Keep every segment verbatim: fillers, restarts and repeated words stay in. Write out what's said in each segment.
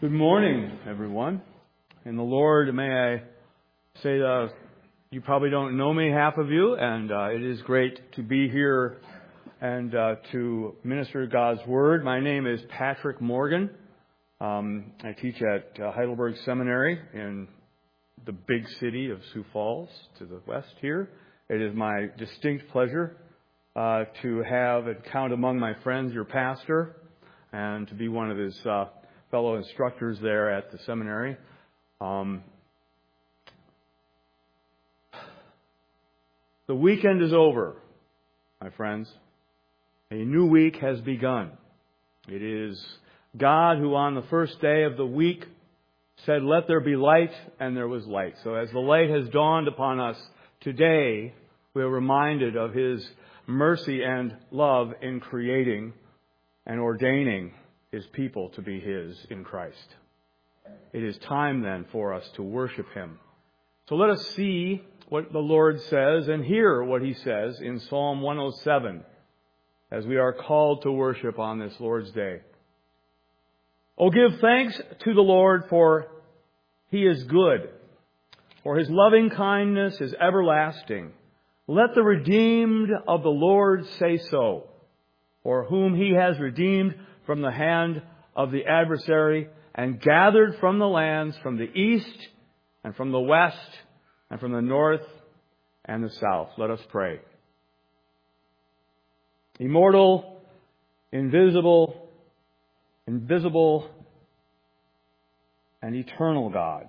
Good morning, everyone. In the Lord, may I say that you probably don't know me, half of you, and uh, it is great to be here and uh, to minister God's Word. My name is Patrick Morgan. Um, I teach at uh, Heidelberg Seminary in the big city of Sioux Falls to the west here. It is my distinct pleasure uh, to have and count among my friends your pastor and to be one of his uh, fellow instructors there at the seminary. Um, the weekend is over, my friends. A new week has begun. It is God who on the first day of the week said, "Let there be light," and there was light. So as the light has dawned upon us today, we are reminded of His mercy and love in creating and ordaining His people to be His in Christ. It is time then for us to worship Him. So let us see what the Lord says and hear what He says in Psalm one oh seven as we are called to worship on this Lord's Day. "Oh, give thanks to the Lord, for He is good, for His loving kindness is everlasting. Let the redeemed of the Lord say so, for whom He has redeemed from the hand of the adversary and gathered from the lands, from the east and from the west and from the north and the south." Let us pray. Immortal, invisible, invisible, and eternal God,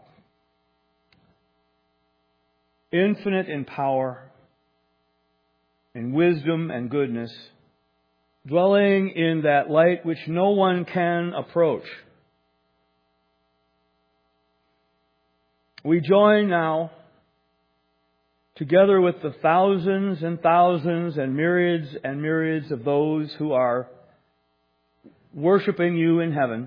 infinite in power, in wisdom and goodness, dwelling in that light which no one can approach. We join now, together with the thousands and thousands and myriads and myriads of those who are worshiping You in heaven,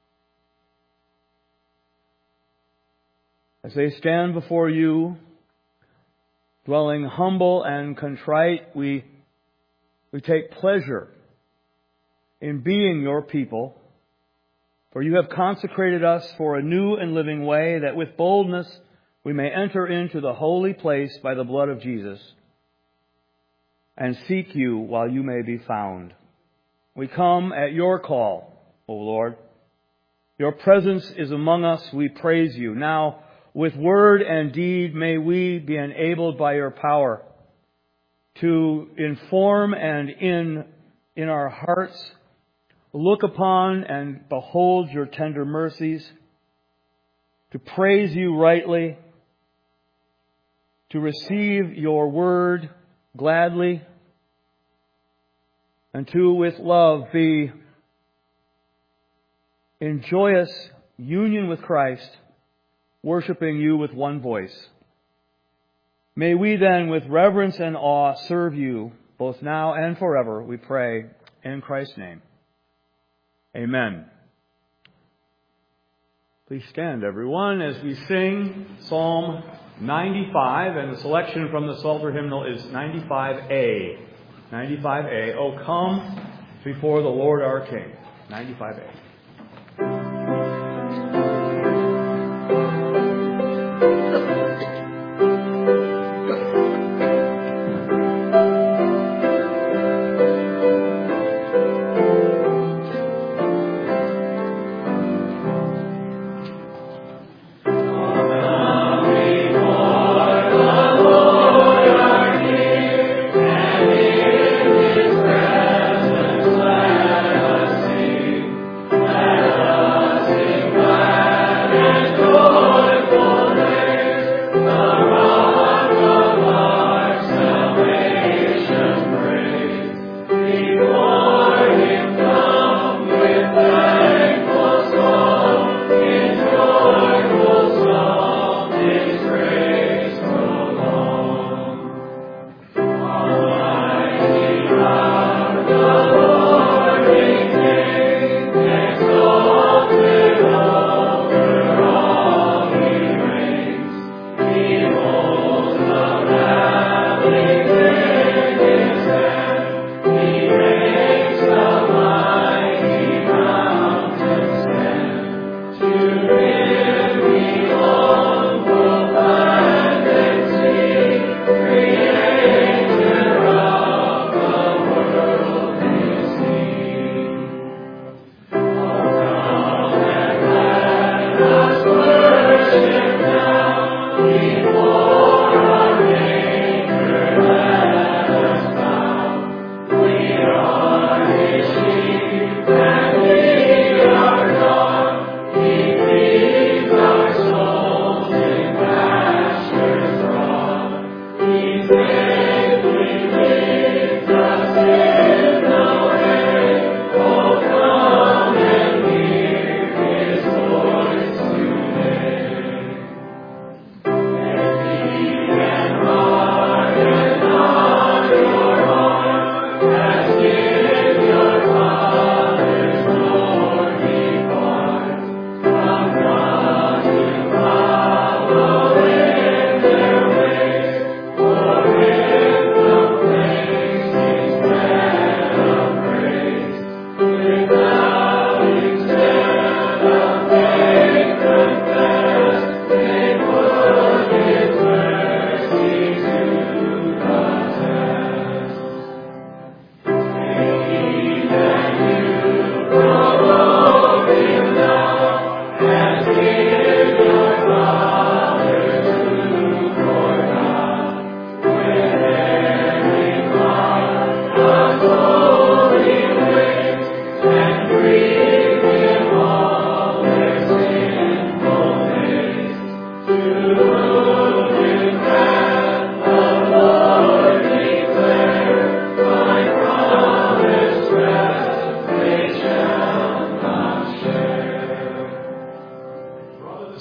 as they stand before You, dwelling humble and contrite. We, we take pleasure in being Your people, for You have consecrated us for a new and living way, that with boldness we may enter into the holy place by the blood of Jesus and seek You while You may be found. We come at Your call, O Lord. Your presence is among us. We praise You. Now, with word and deed, may we be enabled by Your power to inform and in, in our hearts look upon and behold Your tender mercies, to praise You rightly, to receive Your word gladly, and to, with love, be in joyous union with Christ, worshiping You with one voice. May we then, with reverence and awe, serve You both now and forever, we pray in Christ's name. Amen. Please stand, everyone, as we sing Psalm ninety-five, and the selection from the Psalter hymnal is ninety-five A. ninety-five A. "Oh, come before the Lord our King." ninety-five A. Thank you.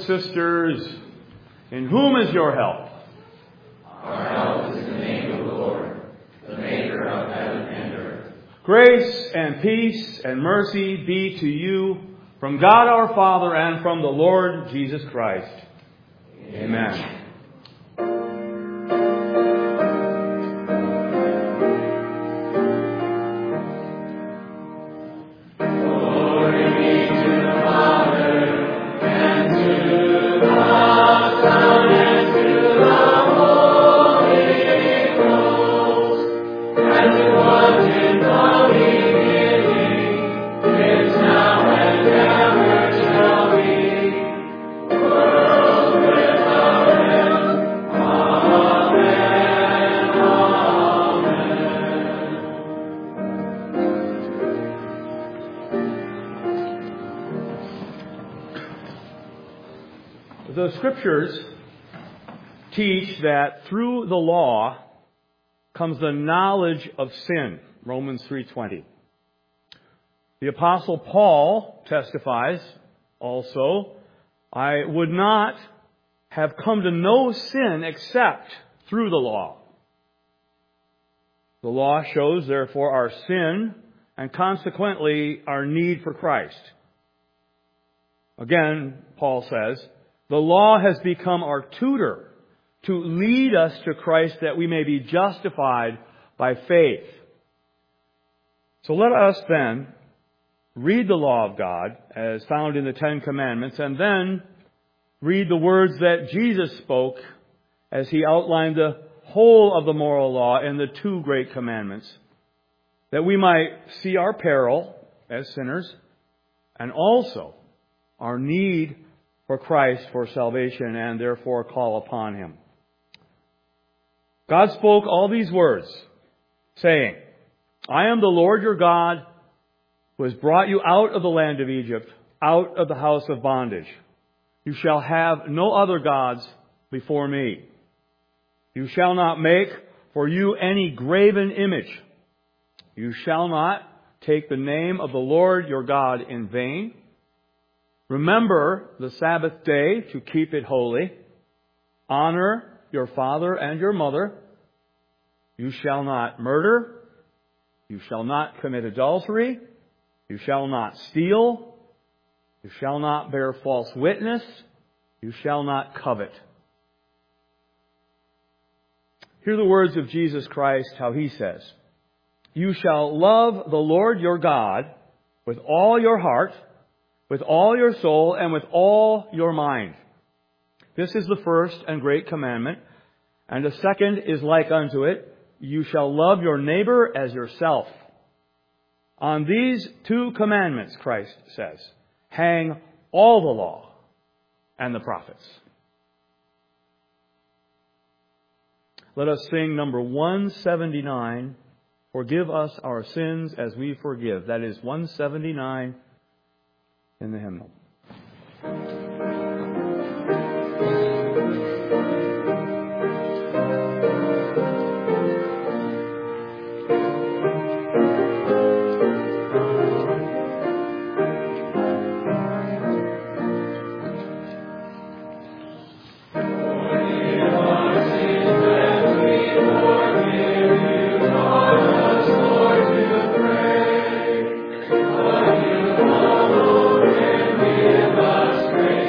sisters, in whom is your help? Our help is in the name of the Lord, the maker of heaven and earth. Grace and peace and mercy be to you from God our Father and from the Lord Jesus Christ. Amen. Amen. The Scriptures teach that through the law comes the knowledge of sin, Romans three twenty. The Apostle Paul testifies also, I would not have come to know sin except through the law. The law shows, therefore, our sin and consequently our need for Christ. Again, Paul says, the law has become our tutor to lead us to Christ that we may be justified by faith. So let us then read the law of God as found in the Ten Commandments and then read the words that Jesus spoke as he outlined the whole of the moral law in the two great commandments, that we might see our peril as sinners and also our need for Christ for salvation and therefore call upon Him. God spoke all these words, saying, I am the Lord your God who has brought you out of the land of Egypt, out of the house of bondage. You shall have no other gods before me. You shall not make for you any graven image. You shall not take the name of the Lord your God in vain. Remember the Sabbath day to keep it holy. Honor your father and your mother. You shall not murder. You shall not commit adultery. You shall not steal. You shall not bear false witness. You shall not covet. Hear the words of Jesus Christ, how He says, You shall love the Lord your God with all your heart, with all your soul, and with all your mind. This is the first and great commandment. And the second is like unto it. You shall love your neighbor as yourself. On these two commandments, Christ says, hang all the law and the prophets. Let us sing number one seventy-nine, Forgive us our sins as we forgive. That is one seventy-nine in the hymnal. Grace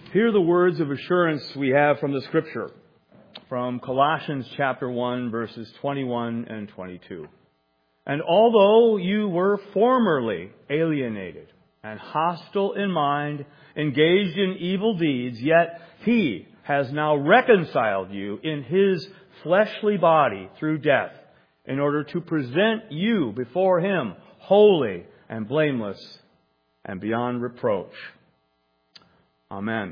Hear the words of assurance we have from the Scripture, from Colossians chapter one, verses twenty-one and twenty-two. And although you were formerly alienated and hostile in mind, engaged in evil deeds, yet He has now reconciled you in His fleshly body through death, in order to present you before Him holy and blameless and beyond reproach. Amen.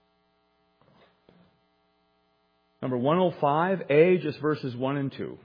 Number one oh five, A, just verses one and two.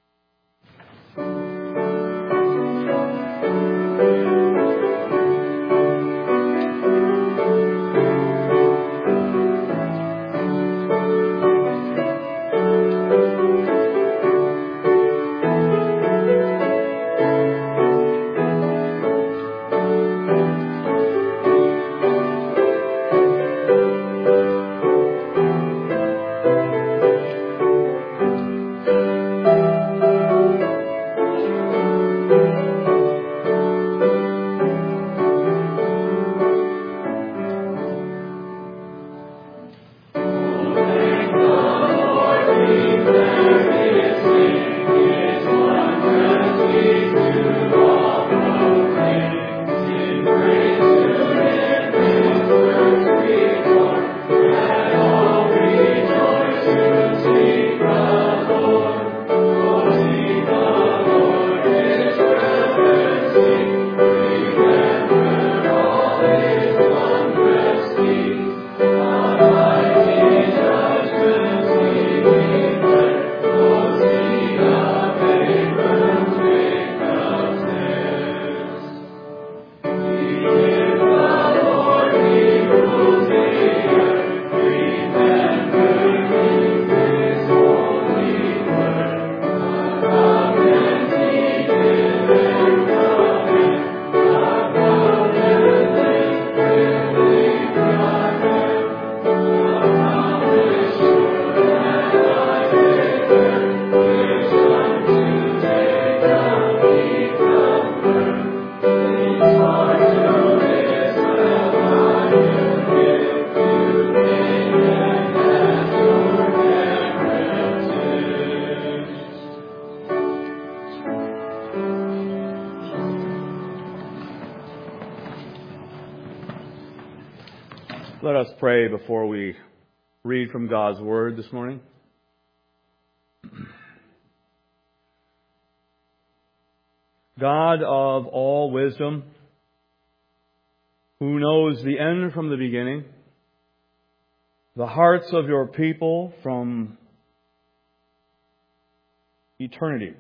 Let us pray before we read from God's Word this morning. God of all wisdom, who knows the end from the beginning, the hearts of your people from eternity,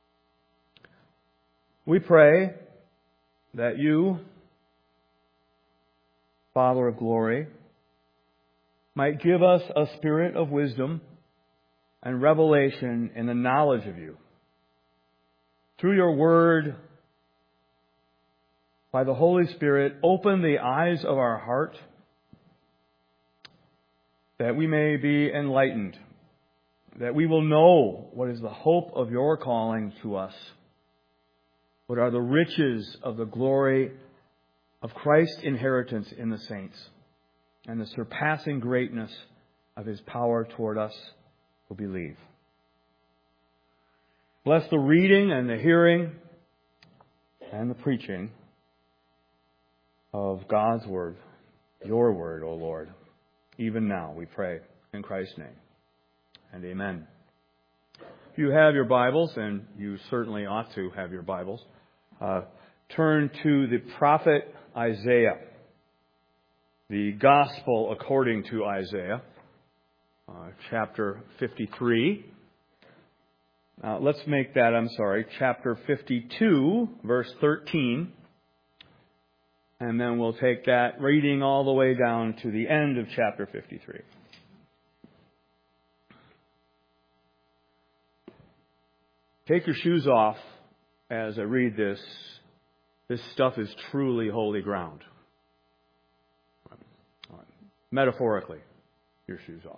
we pray that you, Father of glory, might give us a spirit of wisdom and revelation in the knowledge of you. Through your word, by the Holy Spirit, open the eyes of our heart that we may be enlightened, that we will know what is the hope of your calling to us, what are the riches of the glory of Christ's inheritance in the saints, and the surpassing greatness of His power toward us who believe. Bless the reading and the hearing and the preaching of God's Word, your Word, O Lord. Even now, we pray in Christ's name. And amen. If you have your Bibles, and you certainly ought to have your Bibles, uh, turn to the prophet Isaiah, the Gospel according to Isaiah, uh, chapter fifty-three. Uh, let's make that, I'm sorry, chapter fifty-two, verse thirteen. And then we'll take that reading all the way down to the end of chapter fifty-three. Take your shoes off as I read this. This stuff is truly holy ground. All right. Metaphorically, your shoes off.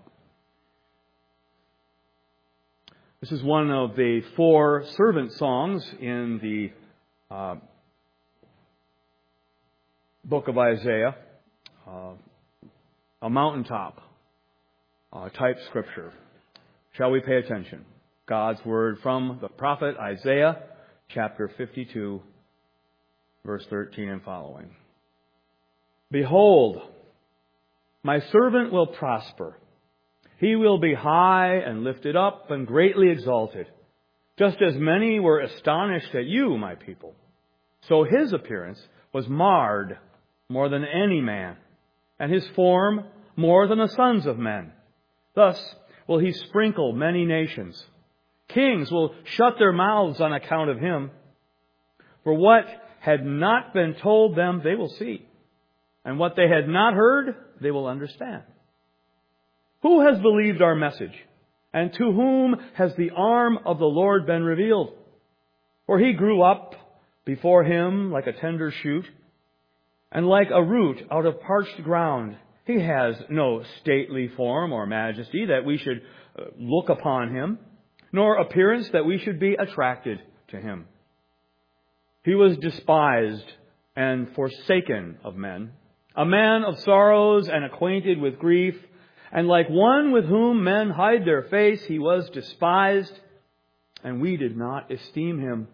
This is one of the four servant songs in the uh, book of Isaiah. Uh, a mountaintop uh, type scripture. Shall we pay attention? God's word from the prophet Isaiah, chapter fifty-two, verse thirteen and following. Behold, my servant will prosper. He will be high and lifted up and greatly exalted. Just as many were astonished at you, my people, so his appearance was marred more than any man, and his form more than the sons of men. Thus will he sprinkle many nations. Kings will shut their mouths on account of him. For what had not been told them, they will see, and what they had not heard, they will understand. Who has believed our message? And to whom has the arm of the Lord been revealed? For he grew up before him like a tender shoot, and like a root out of parched ground. He has no stately form or majesty that we should look upon him, nor appearance that we should be attracted to him. He was despised and forsaken of men, a man of sorrows and acquainted with grief, and like one with whom men hide their face, he was despised, and we did not esteem him.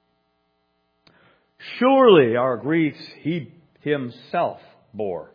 Surely our griefs he himself bore,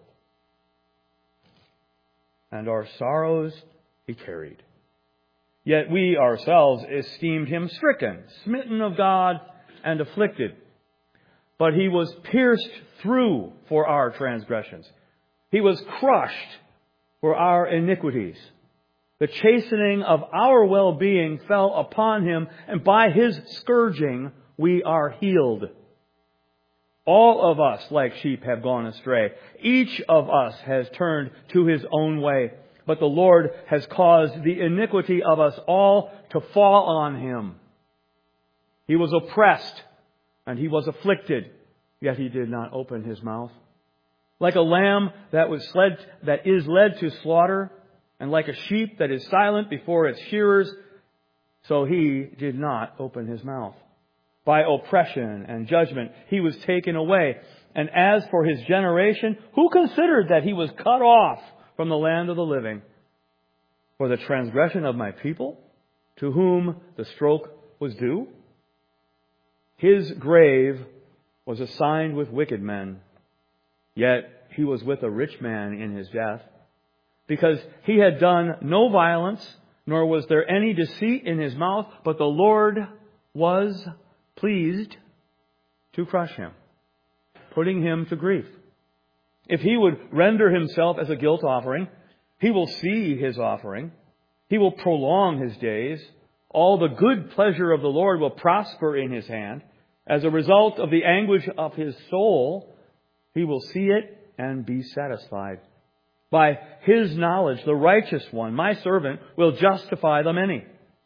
and our sorrows he carried. Yet we ourselves esteemed him stricken, smitten of God, and afflicted. But he was pierced through for our transgressions. He was crushed for our iniquities. The chastening of our well-being fell upon him, and by his scourging we are healed. All of us, like sheep, have gone astray. Each of us has turned to his own way. But the Lord has caused the iniquity of us all to fall on him. He was oppressed and he was afflicted, yet he did not open his mouth. Like a lamb that was led, that is led to slaughter, and like a sheep that is silent before its shearers, so he did not open his mouth. By oppression and judgment he was taken away. And as for his generation, who considered that he was cut off from the land of the living? For the transgression of my people, to whom the stroke was due, his grave was assigned with wicked men. Yet he was with a rich man in his death, because he had done no violence, nor was there any deceit in his mouth, but the Lord was pleased to crush him, putting him to grief. If he would render himself as a guilt offering, he will see his offering. He will prolong his days. All the good pleasure of the Lord will prosper in his hand. As a result of the anguish of his soul, he will see it and be satisfied. By his knowledge, the righteous one, my servant, will justify the many,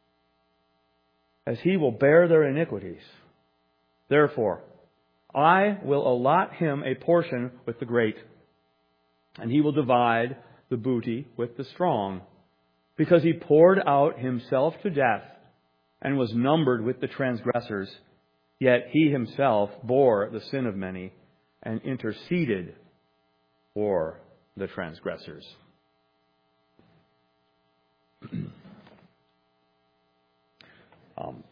as he will bear their iniquities. Therefore, I will allot him a portion with the great, and he will divide the booty with the strong, because he poured out himself to death and was numbered with the transgressors. Yet he himself bore the sin of many and interceded for the transgressors. um,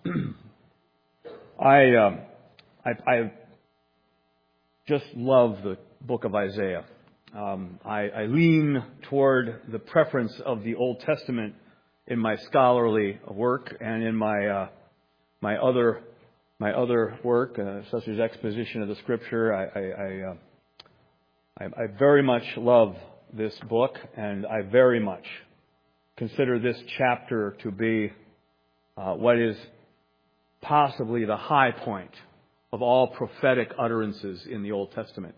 I, um, I I just love the book of Isaiah. Um, I, I lean toward the preference of the Old Testament in my scholarly work and in my uh, my other my other work, uh, such as exposition of the Scripture. I I, I, uh, I I very much love this book, and I very much consider this chapter to be uh, what is possibly the high point of all prophetic utterances in the Old Testament.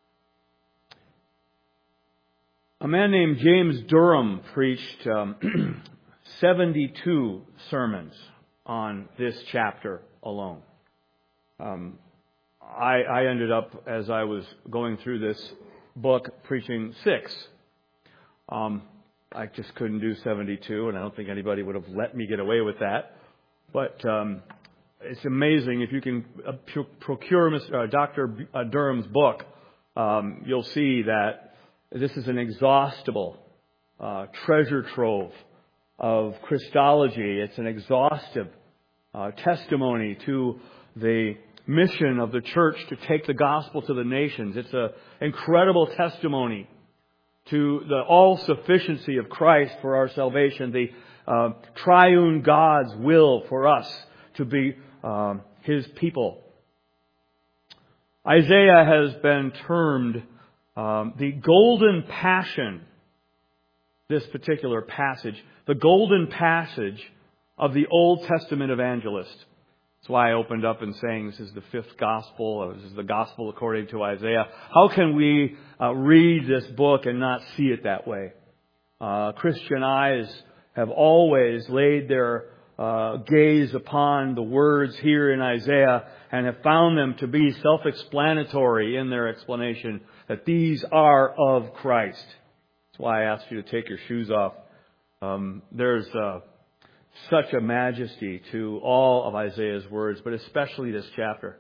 A man named James Durham preached um, seventy-two sermons on this chapter alone. Um, I, I ended up, as I was going through this book, preaching six. Um, I just couldn't do seventy-two, and I don't think anybody would have let me get away with that. But um, it's amazing. If you can procure uh, Doctor Durham's book, um, you'll see that this is an exhaustible uh, treasure trove of Christology. It's an exhaustive uh, testimony to the mission of the church to take the gospel to the nations. It's an incredible testimony to the all-sufficiency of Christ for our salvation, the uh, triune God's will for us to be um, His people. Isaiah has been termed um, the golden passion, this particular passage, the golden passage of the Old Testament evangelist. That's why I opened up in saying this is the fifth gospel, or this is the gospel according to Isaiah. How can we uh, read this book and not see it that way? Uh, Christian eyes have always laid their uh, gaze upon the words here in Isaiah and have found them to be self-explanatory in their explanation that these are of Christ. That's why I asked you to take your shoes off. Um, there's uh, such a majesty to all of Isaiah's words, but especially this chapter.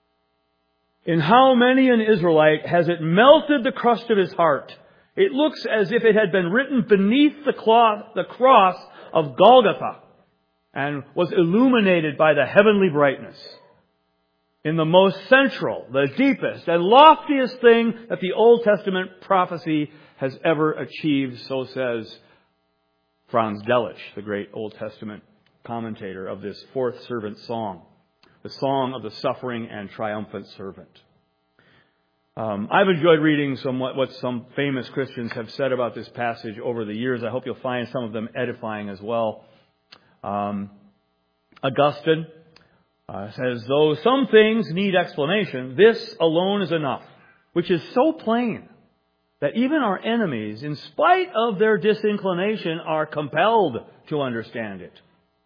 In how many an Israelite has it melted the crust of his heart? It looks as if it had been written beneath the, cloth, the cross of Golgotha and was illuminated by the heavenly brightness. In the most central, the deepest, and loftiest thing that the Old Testament prophecy has ever achieved, so says Franz Delitzsch, the great Old Testament commentator of this fourth servant song, the song of the suffering and triumphant servant. Um, I've enjoyed reading some what, what some famous Christians have said about this passage over the years. I hope you'll find some of them edifying as well. Um, Augustine uh, says, though some things need explanation, this alone is enough, which is so plain that even our enemies, in spite of their disinclination, are compelled to understand it.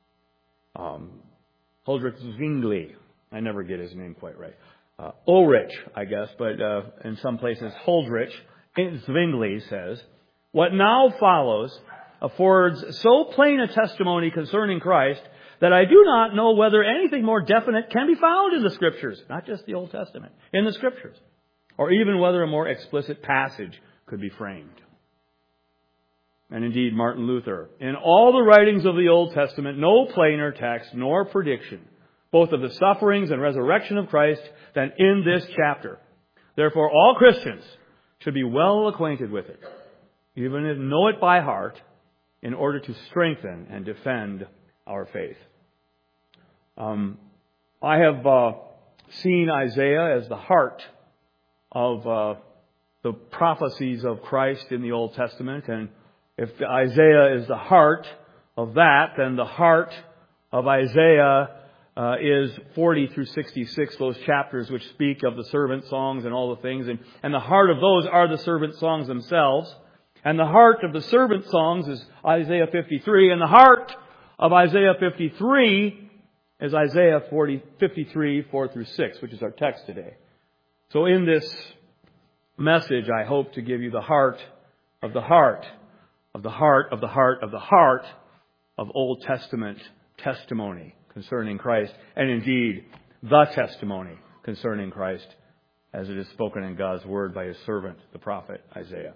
Um, Huldrych Zwingli, I never get his name quite right. Uh, Ulrich, I guess, but uh, in some places Huldrych Zwingli says, what now follows affords so plain a testimony concerning Christ that I do not know whether anything more definite can be found in the Scriptures, not just the Old Testament, in the Scriptures, or even whether a more explicit passage could be framed. And indeed, Martin Luther, in all the writings of the Old Testament, no plainer text nor prediction, both of the sufferings and resurrection of Christ, than in this chapter. Therefore, all Christians should be well acquainted with it, even if know it by heart, in order to strengthen and defend our faith. Um, I have uh, seen Isaiah as the heart of uh, the prophecies of Christ in the Old Testament. And if Isaiah is the heart of that, then the heart of Isaiah uh, is forty through sixty-six, those chapters which speak of the servant songs and all the things. And, and the heart of those are the servant songs themselves. And the heart of the servant songs is Isaiah fifty-three. And the heart of Isaiah fifty-three is Isaiah forty, fifty-three, four through six, which is our text today. So in this message, I hope to give you the heart of the heart of the heart of the heart of the heart of Old Testament testimony concerning Christ, and indeed the testimony concerning Christ as it is spoken in God's Word by His servant, the prophet Isaiah.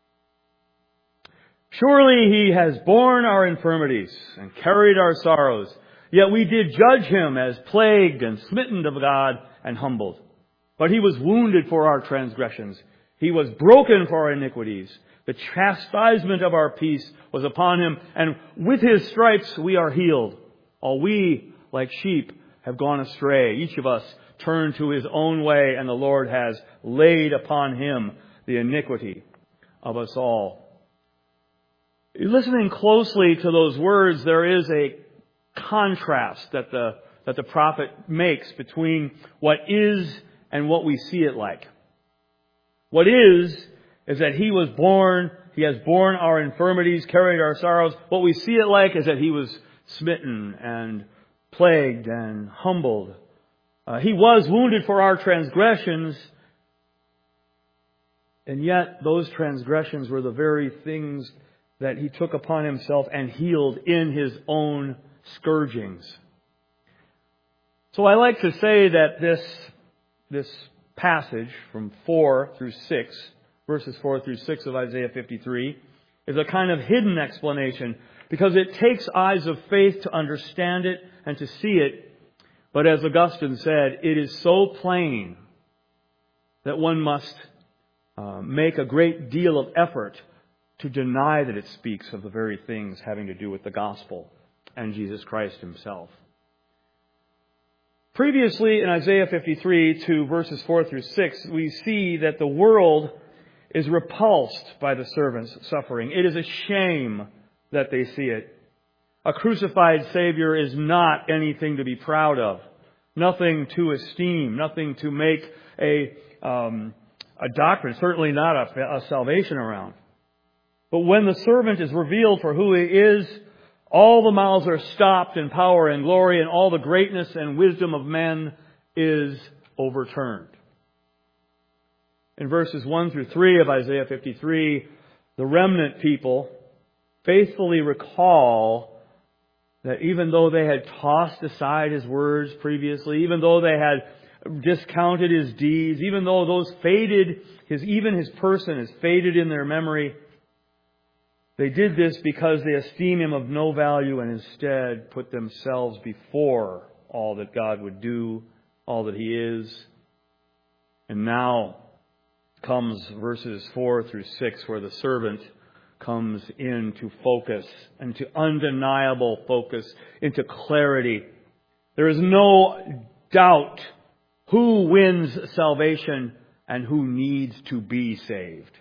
Surely He has borne our infirmities and carried our sorrows, yet we did judge Him as plagued and smitten of God and humbled. But He was wounded for our transgressions. He was broken for our iniquities. The chastisement of our peace was upon Him, and with His stripes we are healed. All we, like sheep, have gone astray. Each of us turned to his own way, and the Lord has laid upon Him the iniquity of us all. Listening closely to those words, there is a contrast that the that the prophet makes between what is and what we see it like. What is, is that He was born, He has borne our infirmities, carried our sorrows. What we see it like is that He was smitten and plagued and humbled. Uh, he was wounded for our transgressions, and yet those transgressions were the very things that He took upon Himself and healed in His own scourgings. So I like to say that this, this passage from four through six, verses four through six of Isaiah fifty-three, is a kind of hidden explanation because it takes eyes of faith to understand it and to see it. But as Augustine said, it is so plain that one must uh, make a great deal of effort to deny that it speaks of the very things having to do with the gospel and Jesus Christ himself. Previously in Isaiah fifty-three to verses four through six, we see that the world is repulsed by the servant's suffering. It is a shame that they see it. A crucified Savior is not anything to be proud of, nothing to esteem, nothing to make a um, a doctrine, certainly not a, a salvation around. But when the servant is revealed for who he is, all the mouths are stopped in power and glory, and all the greatness and wisdom of men is overturned. In verses one through three of Isaiah fifty-three, the remnant people faithfully recall that even though they had tossed aside his words previously, even though they had discounted his deeds, even though those faded, his even his person is faded in their memory, they did this because they esteem him of no value and instead put themselves before all that God would do, all that he is. And now comes verses four through six, where the servant comes into focus, into undeniable focus, into clarity. There is no doubt who wins salvation and who needs to be saved.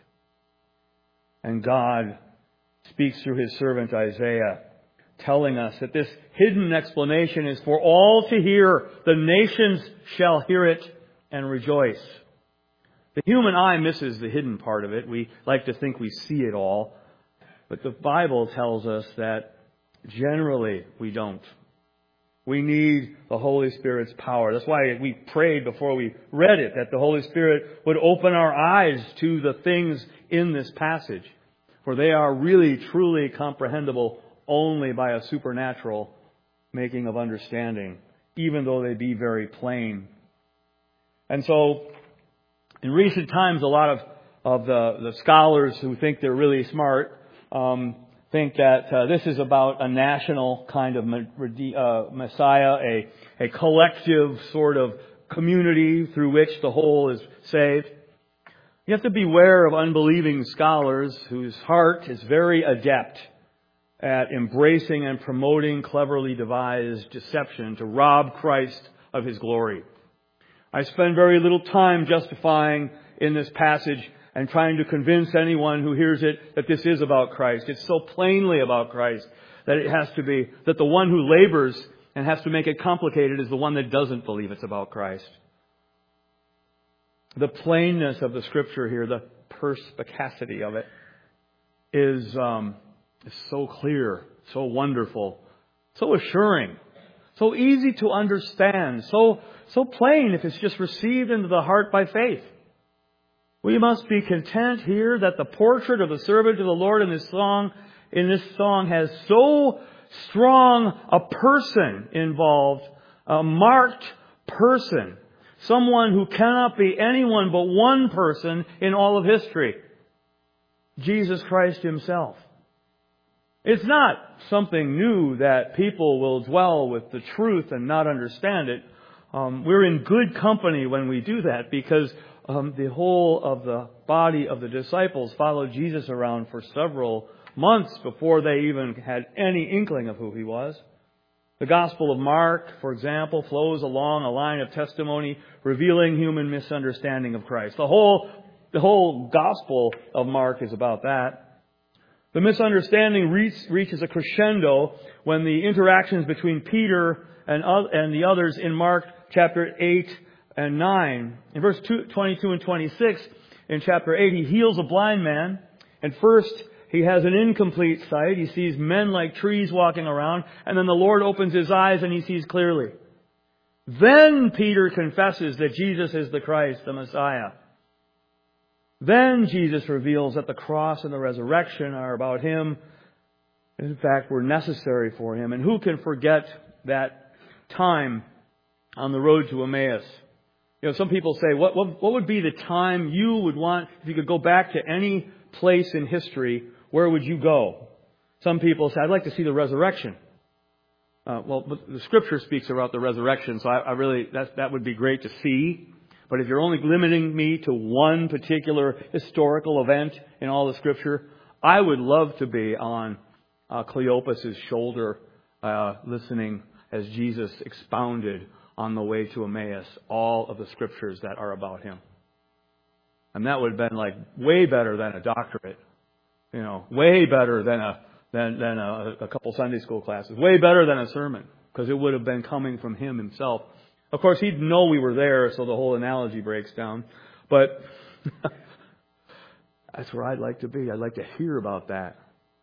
And God speaks through his servant Isaiah, telling us that this hidden explanation is for all to hear. The nations shall hear it and rejoice. The human eye misses the hidden part of it. We like to think we see it all. But the Bible tells us that generally we don't. We need the Holy Spirit's power. That's why we prayed before we read it, that the Holy Spirit would open our eyes to the things in this passage. For they are really, truly comprehensible only by a supernatural making of understanding, even though they be very plain. And so, in recent times, a lot of, of the, the scholars who think they're really smart um, think that uh, this is about a national kind of uh, Messiah, a, a collective sort of community through which the whole is saved. You have to beware of unbelieving scholars whose heart is very adept at embracing and promoting cleverly devised deception to rob Christ of his glory. I spend very little time justifying in this passage and trying to convince anyone who hears it that this is about Christ. It's so plainly about Christ that it has to be, that the one who labors and has to make it complicated is the one that doesn't believe it's about Christ. The plainness of the Scripture here, the perspicacity of it, is, um, is so clear, so wonderful, so assuring, so easy to understand, so so plain if it's just received into the heart by faith. We must be content here that the portrait of the servant of the Lord in this song, in this song has so strong a person involved, a marked person. Someone who cannot be anyone but one person in all of history. Jesus Christ himself. It's not something new that people will dwell with the truth and not understand it. Um, we're in good company when we do that, because um, the whole of the body of the disciples followed Jesus around for several months before they even had any inkling of who he was. The Gospel of Mark, for example, flows along a line of testimony revealing human misunderstanding of Christ. The whole, the whole Gospel of Mark is about that. The misunderstanding reach, reaches a crescendo when the interactions between Peter and, and the others in Mark chapter eight and nine. In verse twenty-two and twenty-six, in chapter eight, he heals a blind man. And first, he has an incomplete sight. He sees men like trees walking around. And then the Lord opens his eyes and he sees clearly. Then Peter confesses that Jesus is the Christ, the Messiah. Then Jesus reveals that the cross and the resurrection are about him. In fact, were necessary for him. And who can forget that time on the road to Emmaus You know, some people say, what, what, what would be the time you would want, if you could go back to any place in history, where would you go? Some people say, I'd like to see the resurrection. Uh, well, the Scripture speaks about the resurrection, so I, I really, that, that would be great to see. But if you're only limiting me to one particular historical event in all the Scripture, I would love to be on uh, Cleopas' shoulder, uh, listening as Jesus expounded on the way to Emmaus all of the Scriptures that are about Him. And that would have been like way better than a doctorate. You know, way better than a than, than a, a couple Sunday school classes. Way better than a sermon, because it would have been coming from Him Himself. Of course, He'd know we were there, so the whole analogy breaks down. But that's where I'd like to be. I'd like to hear about that.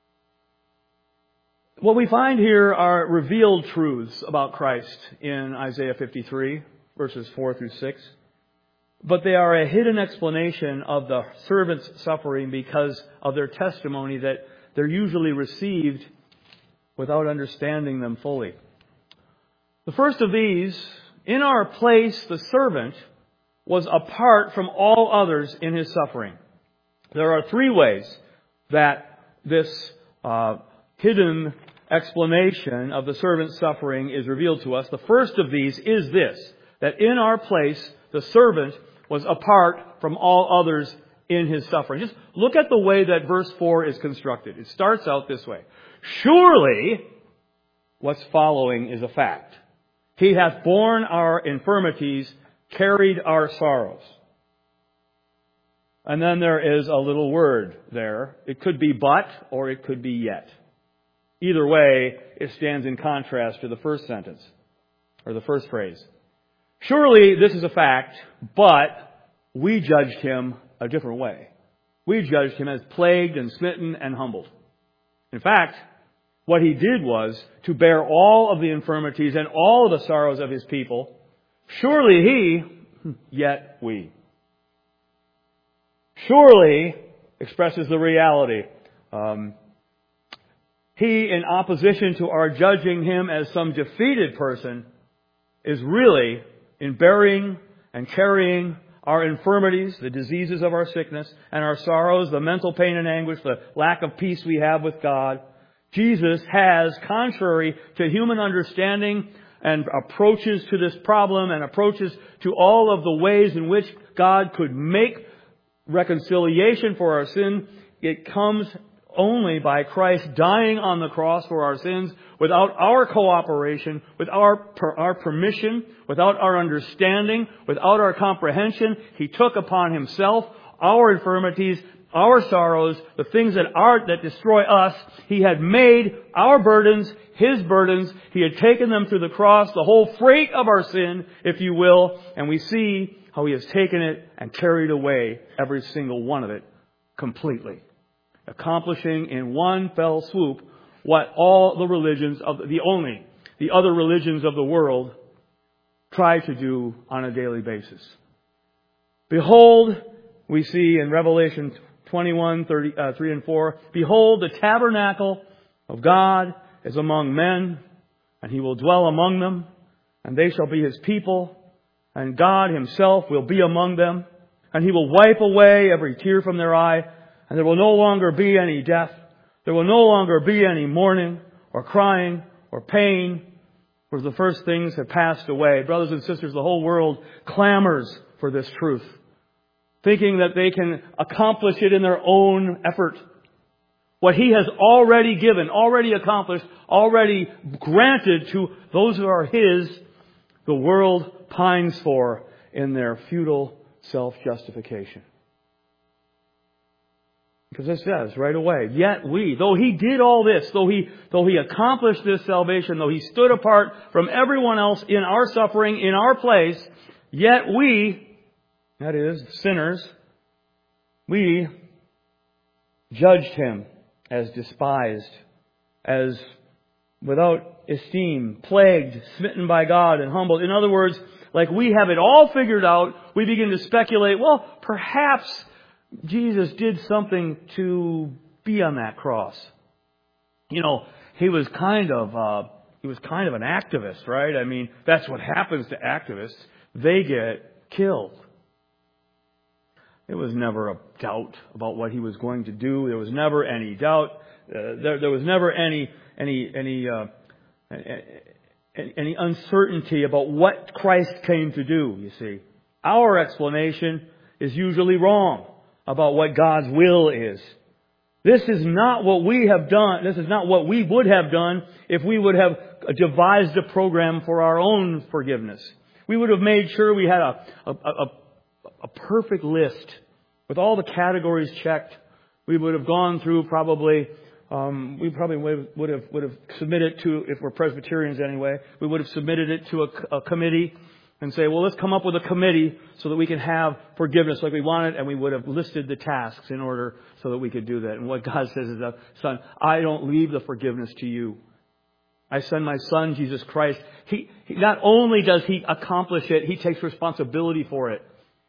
What we find here are revealed truths about Christ in Isaiah fifty-three, verses four through six. But they are a hidden explanation of the servant's suffering because of their testimony that they're usually received without understanding them fully. The first of these, in our place, the servant was apart from all others in his suffering. There are three ways that this uh, hidden explanation of the servant's suffering is revealed to us. The first of these is this, that in our place, the servant was apart from all others in his suffering. Just look at the way that verse four is constructed. It starts out this way. Surely, what's following is a fact. He hath borne our infirmities, carried our sorrows. And then there is a little word there. It could be but, or it could be yet. Either way, it stands in contrast to the first sentence, or the first phrase. Surely this is a fact, but we judged him a different way. We judged him as plagued and smitten and humbled. In fact, what he did was to bear all of the infirmities and all of the sorrows of his people. Surely he, yet we. Surely expresses the reality. Um, he, in opposition to our judging him as some defeated person, is really in bearing and carrying our infirmities, the diseases of our sickness, and our sorrows, the mental pain and anguish, the lack of peace we have with God. Jesus has, contrary to human understanding and approaches to this problem and approaches to all of the ways in which God could make reconciliation for our sin, it comes only by Christ dying on the cross for our sins without our cooperation, without our, our permission, without our understanding, without our comprehension. He took upon Himself our infirmities, our sorrows, the things that are that destroy us. He had made our burdens His burdens. He had taken them through the cross, the whole freight of our sin, if you will, and we see how He has taken it and carried away every single one of it completely, accomplishing in one fell swoop what all the religions of the only the other religions of the world try to do on a daily basis. Behold, we see in Revelation twenty-one, thirty, uh, three and four, behold, the tabernacle of God is among men, and He will dwell among them, and they shall be His people, and God Himself will be among them, and He will wipe away every tear from their eye, and there will no longer be any death. There will no longer be any mourning or crying or pain, for the first things have passed away. Brothers and sisters, the whole world clamors for this truth, thinking that they can accomplish it in their own effort. What He has already given, already accomplished, already granted to those who are His, the world pines for in their futile self-justification. Because it says right away, yet we, though He did all this, though He, though He accomplished this salvation, though He stood apart from everyone else in our suffering, in our place, yet we, that is, sinners, we judged Him as despised, as without esteem, plagued, smitten by God, and humbled. In other words, like we have it all figured out, we begin to speculate, well, perhaps Jesus did something to be on that cross. You know, he was kind of uh, he was kind of an activist, right? I mean, that's what happens to activists. They get killed. There was never a doubt about what he was going to do. There was never any doubt. Uh, there, there was never any any any uh, any uncertainty about what Christ came to do. You see, our explanation is usually wrong about what God's will is. This is not what we have done. This is not what we would have done if we would have devised a program for our own forgiveness. We would have made sure we had a, a, a, a perfect list with all the categories checked. We would have gone through probably, um, we probably would have, would have, would have submitted to, if we're Presbyterians anyway, we would have submitted it to a, a committee and say, well, let's come up with a committee so that we can have forgiveness like we wanted, and we would have listed the tasks in order so that we could do that. And what God says is, Son, I don't leave the forgiveness to you. I send my Son, Jesus Christ. He, he not only does He accomplish it, He takes responsibility for it.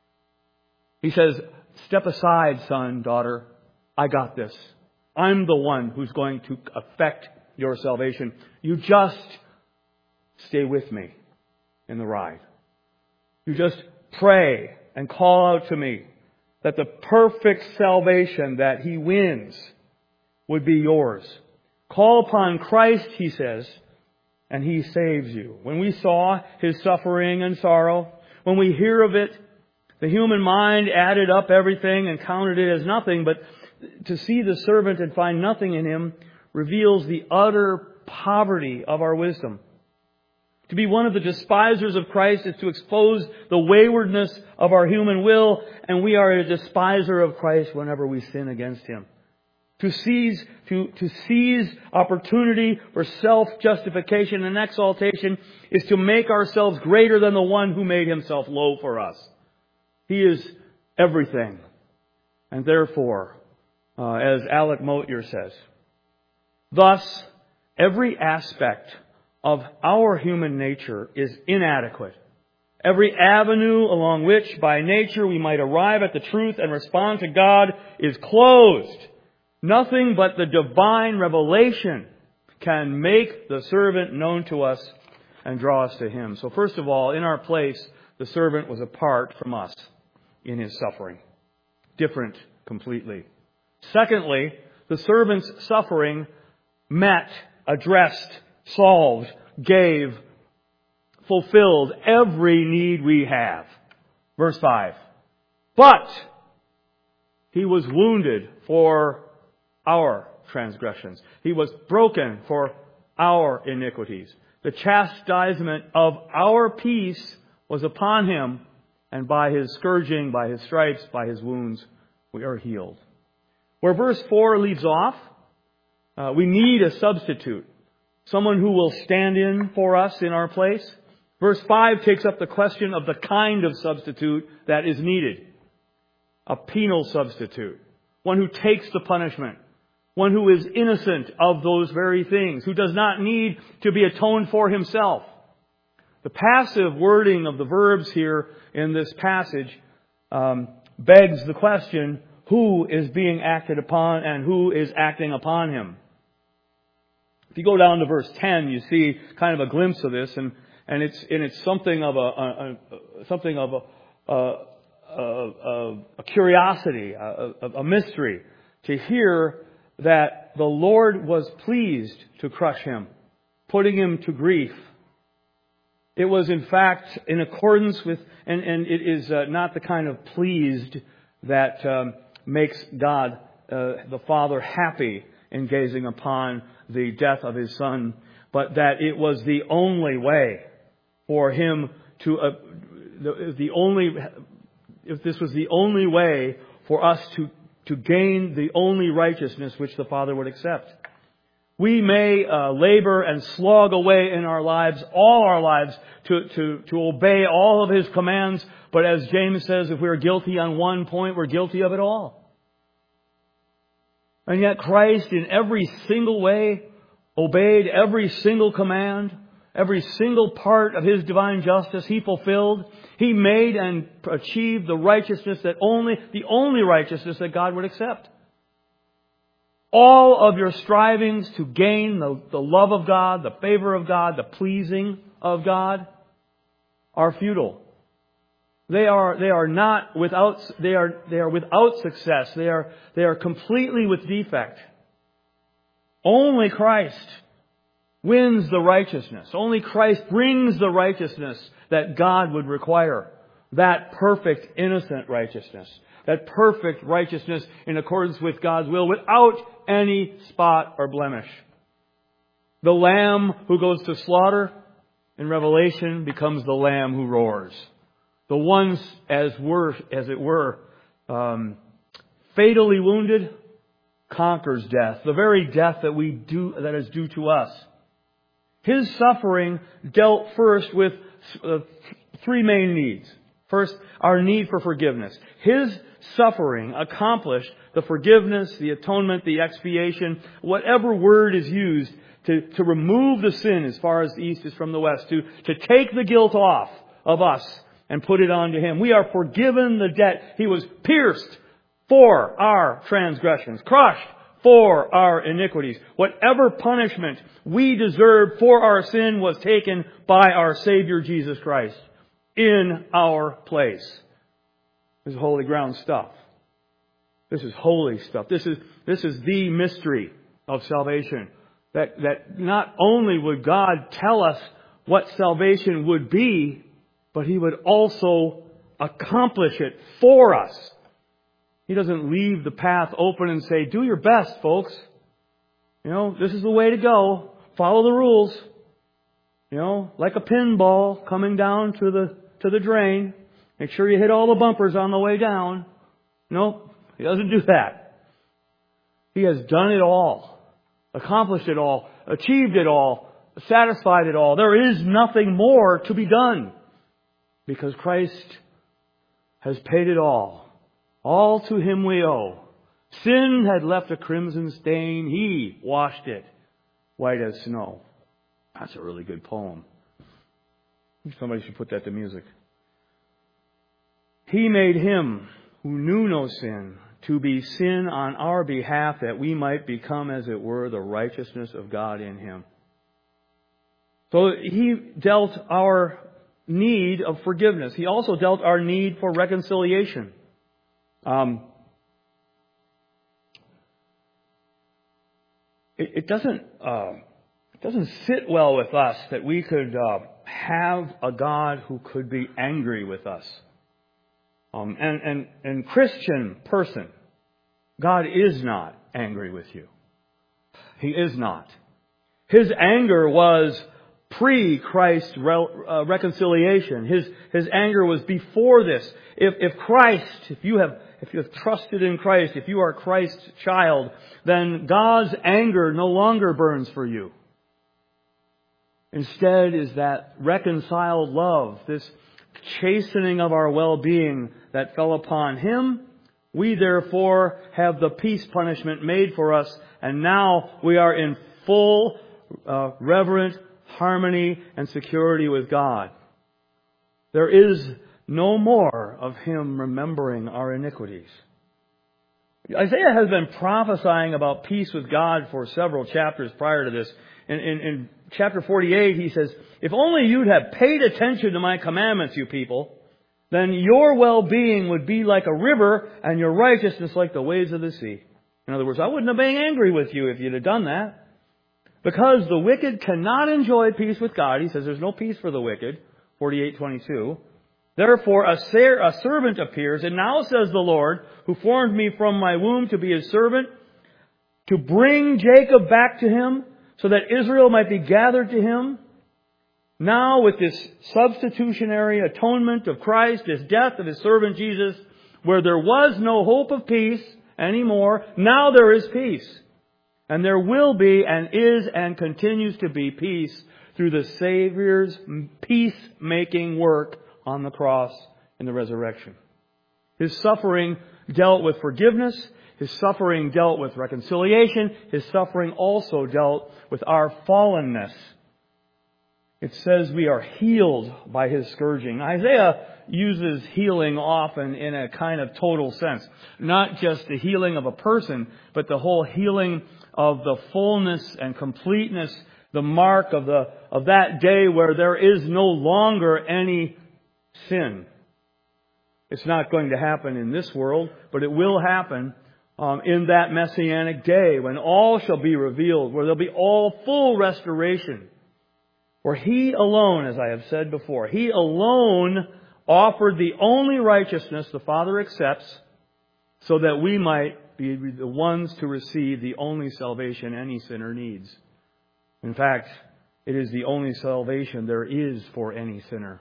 He says, step aside, son, daughter. I got this. I'm the one who's going to affect your salvation. You just stay with me in the ride. You just pray and call out to me that the perfect salvation that He wins would be yours. Call upon Christ, He says, and He saves you. When we saw His suffering and sorrow, when we hear of it, the human mind added up everything and counted it as nothing, but to see the servant and find nothing in him reveals the utter poverty of our wisdom. To be one of the despisers of Christ is to expose the waywardness of our human will, and we are a despiser of Christ whenever we sin against Him. To seize, to, to seize opportunity for self-justification and exaltation is to make ourselves greater than the one who made Himself low for us. He is everything. And therefore, uh, as Alec Motyer says, thus, every aspect of our human nature is inadequate. Every avenue along which by nature we might arrive at the truth and respond to God is closed. Nothing but the divine revelation can make the servant known to us and draw us to Him. So first of all, in our place, the servant was apart from us in His suffering. Different completely. Secondly, the servant's suffering met, addressed, solved, gave, fulfilled every need we have. Verse five. But He was wounded for our transgressions. He was broken for our iniquities. The chastisement of our peace was upon Him, and by His scourging, by His stripes, by His wounds, we are healed. Where verse four leaves off, uh, we need a substitute. Someone who will stand in for us in our place. Verse five takes up the question of the kind of substitute that is needed. A penal substitute. One who takes the punishment. One who is innocent of those very things. Who does not need to be atoned for himself. The passive wording of the verbs here in this passage um, begs the question, who is being acted upon and who is acting upon him? If you go down to verse ten, you see kind of a glimpse of this, and, and it's and it's something of a, a, a something of a, a, a, a curiosity, a, a mystery, to hear that the Lord was pleased to crush him, putting him to grief. It was in fact in accordance with, and, and it is uh, not the kind of pleased that um, makes God, uh, the Father, happy in gazing upon the death of His Son, but that it was the only way for Him to, uh, the, the only, if this was the only way for us to, to gain the only righteousness which the Father would accept. We may uh, labor and slog away in our lives, all our lives, to, to, to obey all of His commands, but as James says, if we're guilty on one point, we're guilty of it all. And yet Christ, in every single way, obeyed every single command, every single part of His divine justice He fulfilled. He made and achieved the righteousness that only, the only righteousness that God would accept. All of your strivings to gain the, the love of God, the favor of God, the pleasing of God are futile. They are, they are not without, they are, they are without success. They are, they are completely with defect. Only Christ wins the righteousness. Only Christ brings the righteousness that God would require. That perfect, innocent righteousness. That perfect righteousness in accordance with God's will without any spot or blemish. The lamb who goes to slaughter in Revelation becomes the lamb who roars. The ones, as were, as it were, um, fatally wounded, conquers death. The very death that we do, that is due to us. His suffering dealt first with uh, three main needs. First, our need for forgiveness. His suffering accomplished the forgiveness, the atonement, the expiation, whatever word is used to, to remove the sin as far as the east is from the west, to, to take the guilt off of us and put it onto Him. We are forgiven the debt. He was pierced for our transgressions, crushed for our iniquities. Whatever punishment we deserved for our sin was taken by our Savior Jesus Christ in our place. This is holy ground stuff. This is holy stuff. This is, this is the mystery of salvation. That, that not only would God tell us what salvation would be, but He would also accomplish it for us. He doesn't leave the path open and say, do your best, folks. You know, this is the way to go. Follow the rules. You know, like a pinball coming down to the to the drain. Make sure you hit all the bumpers on the way down. No, He doesn't do that. He has done it all. Accomplished it all. Achieved it all. Satisfied it all. There is nothing more to be done. Because Christ has paid it all. All to Him we owe. Sin had left a crimson stain. He washed it white as snow. That's a really good poem. Somebody should put that to music. He made Him who knew no sin to be sin on our behalf, that we might become, as it were, the righteousness of God in Him. So He dealt our need of forgiveness. He also dealt our need for reconciliation. Um, it, it doesn't uh, it doesn't sit well with us that we could uh, have a God who could be angry with us. Um, and, and, and Christian person, God is not angry with you. He is not. His anger was pre-Christ re- uh, reconciliation. His his anger was before this. If if Christ, if you have if you have trusted in Christ, if you are Christ's child, then God's anger no longer burns for you. Instead is that reconciled love, this chastening of our well-being that fell upon Him. We therefore have the peace punishment made for us, and now we are in full uh, reverent harmony and security with God. There is no more of Him remembering our iniquities. Isaiah has been prophesying about peace with God for several chapters prior to this. In, in, in chapter forty-eight, he says, if only you'd have paid attention to my commandments, you people, then your well-being would be like a river and your righteousness like the waves of the sea. In other words, I wouldn't have been angry with you if you'd have done that. Because the wicked cannot enjoy peace with God. He says there's no peace for the wicked. forty-eight twenty-two. Therefore a, ser- a servant appears, and now says the Lord, who formed me from my womb to be His servant, to bring Jacob back to Him, so that Israel might be gathered to Him. Now with this substitutionary atonement of Christ, this death of His servant Jesus, where there was no hope of peace anymore, now there is peace. And there will be and is and continues to be peace through the Savior's peacemaking work on the cross and the resurrection. His suffering dealt with forgiveness. His suffering dealt with reconciliation. His suffering also dealt with our fallenness. It says we are healed by His scourging. Isaiah uses healing often in a kind of total sense. Not just the healing of a person, but the whole healing of the fullness and completeness, the mark of the of that day where there is no longer any sin. It's not going to happen in this world, but it will happen um, in that Messianic day when all shall be revealed, where there'll be all full restoration. For He alone, as I have said before, He alone offered the only righteousness the Father accepts, so that we might be the ones to receive the only salvation any sinner needs. In fact, it is the only salvation there is for any sinner.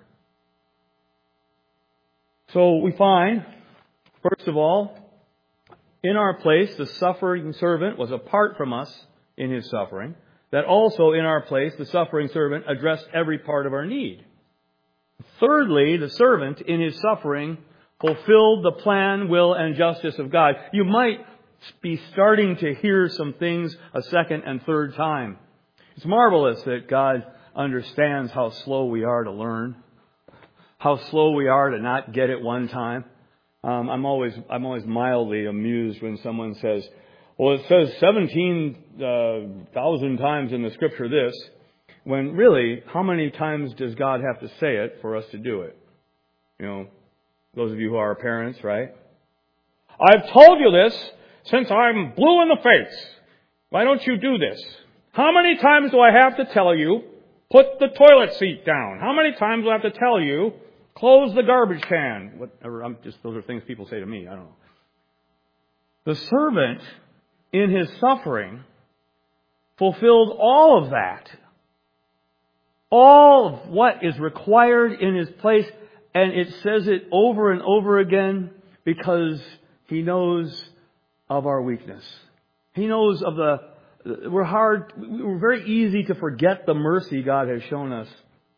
So we find, first of all, in our place, the suffering servant was apart from us in His suffering. That also in our place, the suffering servant addressed every part of our need. Thirdly, the servant in his suffering fulfilled the plan, will, and justice of God. You might be starting to hear some things a second and third time. It's marvelous that God understands how slow we are to learn, how slow we are to not get it one time. Um, I'm always I'm always mildly amused when someone says, "Well, it says seventeen thousand times in the Scripture this," when really, how many times does God have to say it for us to do it? You know, those of you who are parents, right? I've told you this since I'm blue in the face. Why don't you do this? How many times do I have to tell you, put the toilet seat down? How many times do I have to tell you, close the garbage can? Whatever, I'm just, those are things people say to me. I don't know. The servant, in his suffering, fulfilled all of that. All of what is required in his place. And it says it over and over again because he knows of our weakness. He knows of the, we're hard, we're very easy to forget the mercy God has shown us.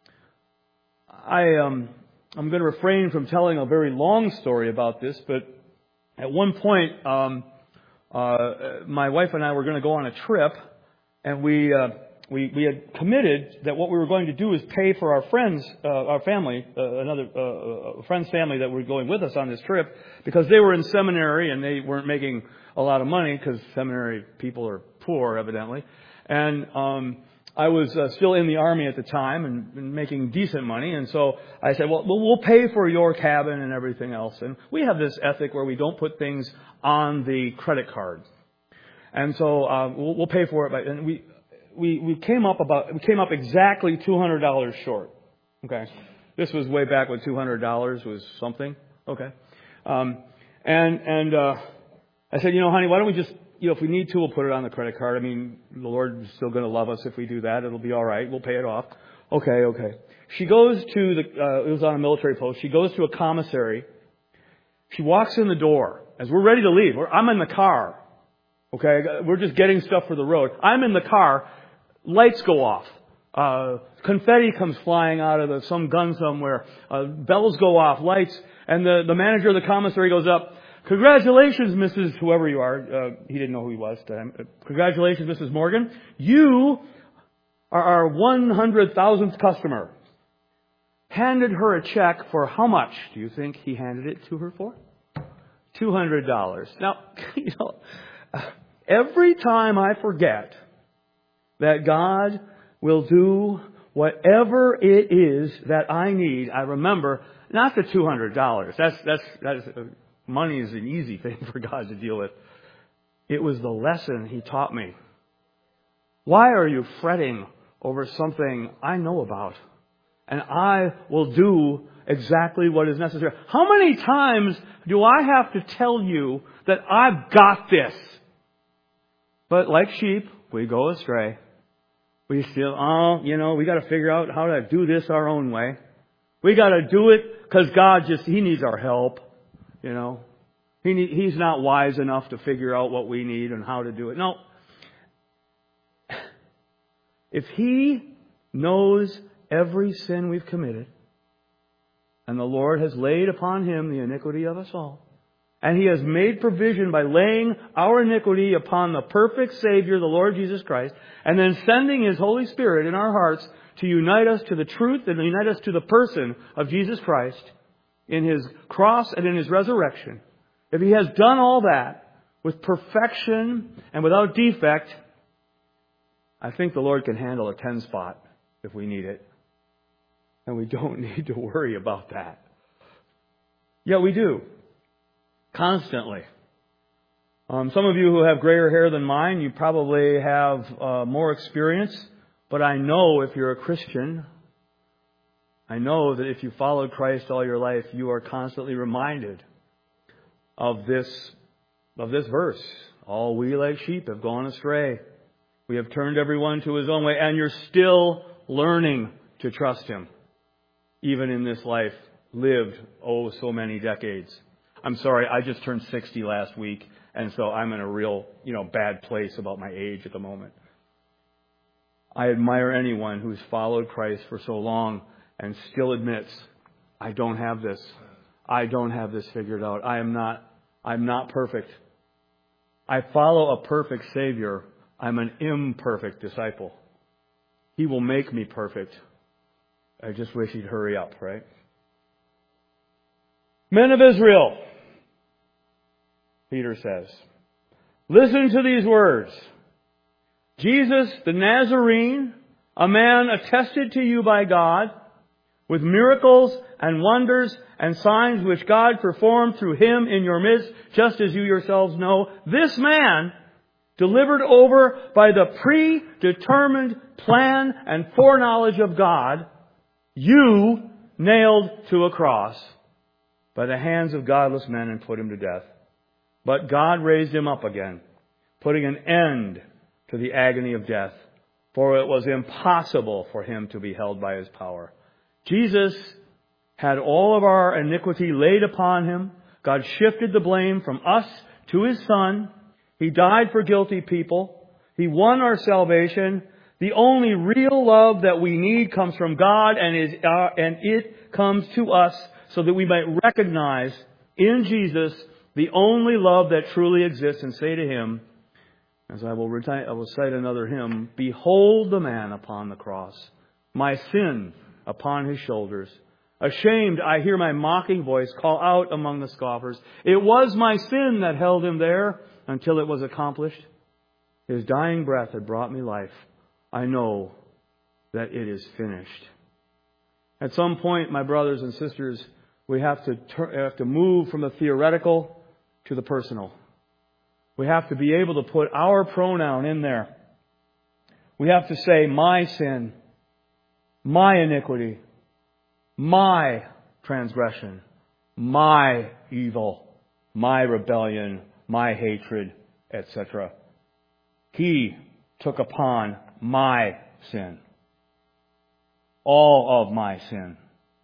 I, um, I'm going to refrain from telling a very long story about this, but at one point, um, uh, my wife and I were going to go on a trip, and we, uh, we, we had committed that what we were going to do is pay for our friends, uh, our family, uh, another, uh, a friend's family that were going with us on this trip, because they were in seminary and they weren't making a lot of money because seminary people are poor, evidently. And, um, I was uh, still in the Army at the time and, and making decent money. And so I said, well, we'll pay for your cabin and everything else. And we have this ethic where we don't put things on the credit card. And so uh, we'll, we'll pay for it. But, and we, we, we came up about, we came up exactly two hundred dollars short. Okay. This was way back when two hundred dollars was something. Okay. Um, and, and, uh, I said, you know, honey, why don't we just, you know, if we need to, we'll put it on the credit card. I mean, the Lord is still going to love us if we do that. It'll be all right. We'll pay it off. Okay, okay. She goes to the, uh, it was on a military post. She goes to a commissary. She walks in the door. As we're ready to leave, we're, I'm in the car. Okay, we're just getting stuff for the road. I'm in the car. Lights go off. Uh, confetti comes flying out of the, some gun somewhere. Uh, bells go off, lights. And the, the manager of the commissary goes up. Congratulations, Missus whoever you are. Uh, he didn't know who he was. Uh, congratulations, Missus Morgan. You are our one hundred thousandth customer. Handed her a check for how much do you think he handed it to her for? two hundred dollars. Now, you know, every time I forget that God will do whatever it is that I need, I remember not the two hundred dollars. That's, that's, that's, uh, money is an easy thing for God to deal with. It was the lesson He taught me. Why are you fretting over something I know about? And I will do exactly what is necessary. How many times do I have to tell you that I've got this? But like sheep, we go astray. We still, oh, you know, we got to figure out how to do this our own way. We got to do it because God just, He needs our help. You know, he need, He's not wise enough to figure out what we need and how to do it. No. If He knows every sin we've committed, and the Lord has laid upon Him the iniquity of us all, and He has made provision by laying our iniquity upon the perfect Savior, the Lord Jesus Christ, and then sending His Holy Spirit in our hearts to unite us to the truth and unite us to the person of Jesus Christ in His cross and in His resurrection. If He has done all that with perfection and without defect, I think the Lord can handle a ten spot if we need it. And we don't need to worry about that. Yeah, we do. Constantly. Um, some of you who have grayer hair than mine, you probably have uh, more experience. But I know if you're a Christian, I know that if you followed Christ all your life, you are constantly reminded of this, of this verse. All we like sheep have gone astray. We have turned everyone to his own way. And you're still learning to trust Him, even in this life lived, oh, so many decades. I'm sorry, I just turned sixty last week, and so I'm in a real, you know, bad place about my age at the moment. I admire anyone who's followed Christ for so long and still admits, I don't have this. I don't have this figured out. I am not, I'm not perfect. I follow a perfect Savior. I'm an imperfect disciple. He will make me perfect. I just wish He'd hurry up, right? Men of Israel, Peter says, listen to these words. Jesus, the Nazarene, a man attested to you by God, with miracles and wonders and signs which God performed through Him in your midst, just as you yourselves know, this man, delivered over by the predetermined plan and foreknowledge of God, you nailed to a cross by the hands of godless men and put Him to death. But God raised Him up again, putting an end to the agony of death, for it was impossible for Him to be held by His power. Jesus had all of our iniquity laid upon Him. God shifted the blame from us to His Son. He died for guilty people. He won our salvation. The only real love that we need comes from God, and is uh, and it comes to us so that we might recognize in Jesus the only love that truly exists, and say to Him, as I will recite, I will cite another hymn, behold the man upon the cross, my sin upon His shoulders. Ashamed, I hear my mocking voice call out among the scoffers. It was my sin that held Him there until it was accomplished. His dying breath had brought me life. I know that it is finished. At some point, my brothers and sisters, we have to tur- have to move from the theoretical to the personal. We have to be able to put our pronoun in there. We have to say, my sin, my iniquity, my transgression, my evil, my rebellion, my hatred, et cetera. He took upon my sin. All of my sin.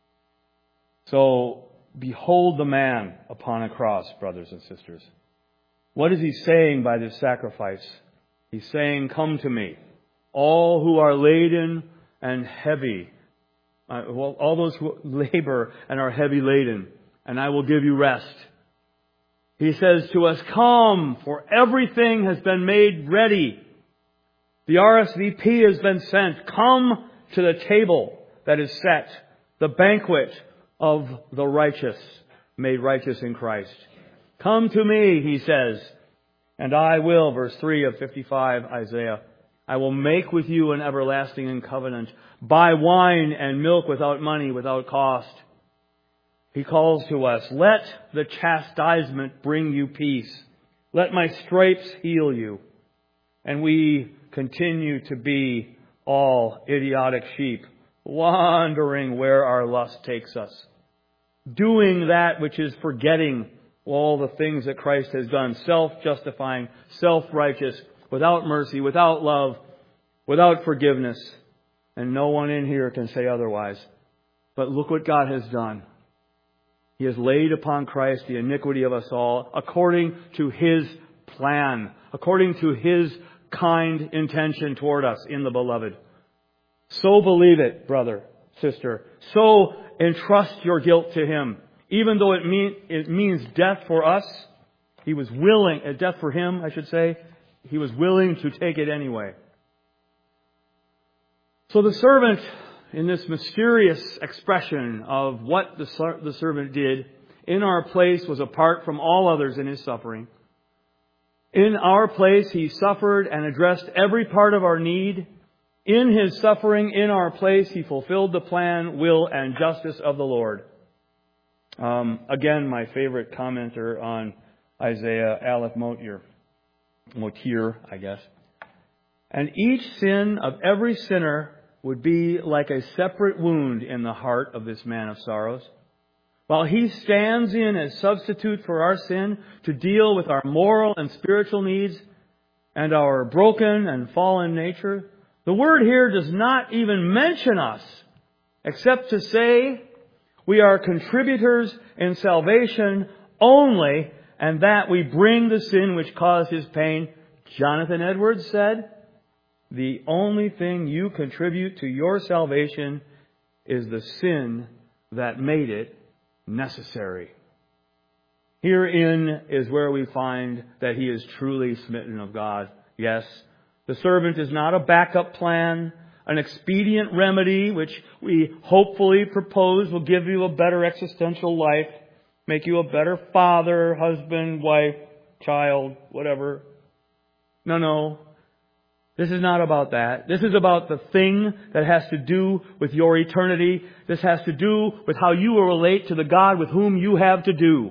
So, behold the man upon a cross, brothers and sisters. What is He saying by this sacrifice? He's saying, come to me, all who are laden and heavy, uh, well, all those who labor and are heavy laden, and I will give you rest. He says to us, come, for everything has been made ready. The R S V P has been sent. Come to the table that is set, the banquet of the righteous, made righteous in Christ. Come to me, He says, and I will, verse three of fifty-five, Isaiah, I will make with you an everlasting covenant. Buy wine and milk without money, without cost. He calls to us, let the chastisement bring you peace. Let my stripes heal you. And we continue to be all idiotic sheep, wandering where our lust takes us. Doing that which is forgetting all the things that Christ has done. Self-justifying, self-righteous, without mercy, without love, without forgiveness. And no one in here can say otherwise. But look what God has done. He has laid upon Christ the iniquity of us all according to His plan, according to His kind intention toward us in the Beloved. So believe it, brother, sister. So entrust your guilt to Him. Even though it, mean, it means death for us, He was willing, uh, death for Him, I should say, He was willing to take it anyway. So the servant, in this mysterious expression of what the, the servant did in our place, was apart from all others in His suffering. In our place, He suffered and addressed every part of our need. In His suffering, in our place, He fulfilled the plan, will, and justice of the Lord. Um, again, my favorite commenter on Isaiah, Aleph Motir, Motir, I guess. And each sin of every sinner would be like a separate wound in the heart of this man of sorrows. While he stands in as substitute for our sin to deal with our moral and spiritual needs and our broken and fallen nature, the word here does not even mention us, except to say we are contributors in salvation only, and that we bring the sin which caused his pain. Jonathan Edwards said, the only thing you contribute to your salvation is the sin that made it necessary. Herein is where we find that he is truly smitten of God. Yes, the servant is not a backup plan, an expedient remedy which we hopefully propose will give you a better existential life, make you a better father, husband, wife, child, whatever. No, no. This is not about that. This is about the thing that has to do with your eternity. This has to do with how you will relate to the God with whom you have to do.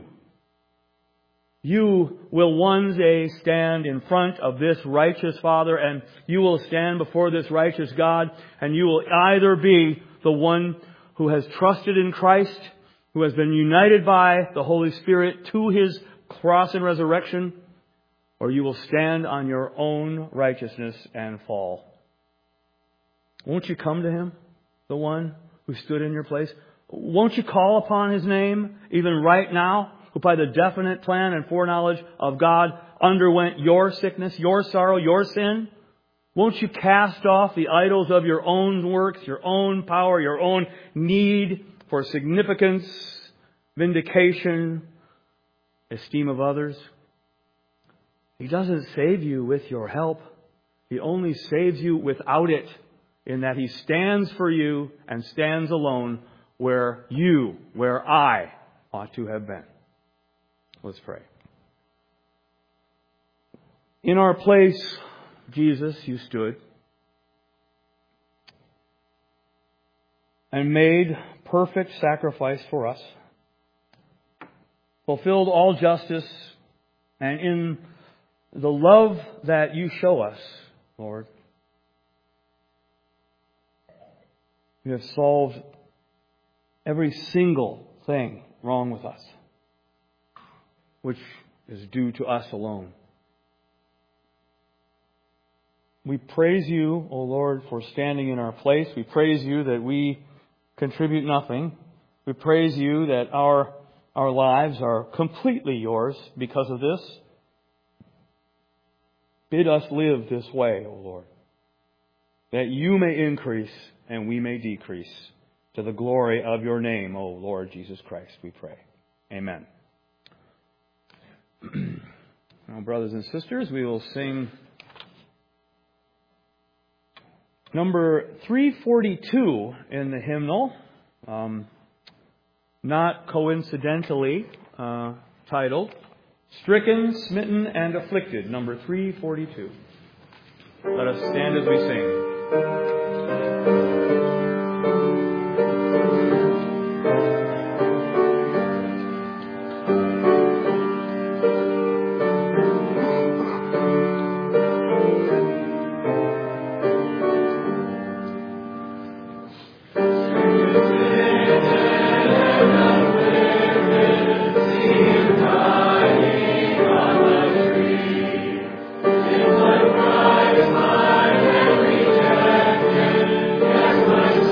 You will one day stand in front of this righteous Father, and you will stand before this righteous God, and you will either be the one who has trusted in Christ, who has been united by the Holy Spirit to His cross and resurrection, or you will stand on your own righteousness and fall. Won't you come to Him, the one who stood in your place? Won't you call upon His name even right now, who by the definite plan and foreknowledge of God underwent your sickness, your sorrow, your sin? Won't you cast off the idols of your own works, your own power, your own need for significance, vindication, esteem of others? He doesn't save you with your help. He only saves you without it, in that He stands for you and stands alone where you, where I ought to have been. Let's pray. In our place, Jesus, you stood and made perfect sacrifice for us, fulfilled all justice, and in the love that you show us, Lord, you have solved every single thing wrong with us, which is due to us alone. We praise you, O Lord, for standing in our place. We praise you that we contribute nothing. We praise you that our, our lives are completely yours because of this. Bid us live this way, O Lord, that you may increase and we may decrease, to the glory of your name, O Lord Jesus Christ, we pray. Amen. Now, brothers and sisters, we will sing number three forty-two in the hymnal, um, not coincidentally uh, titled, Stricken, Smitten, and Afflicted, number three forty-two. Let us stand as we sing. My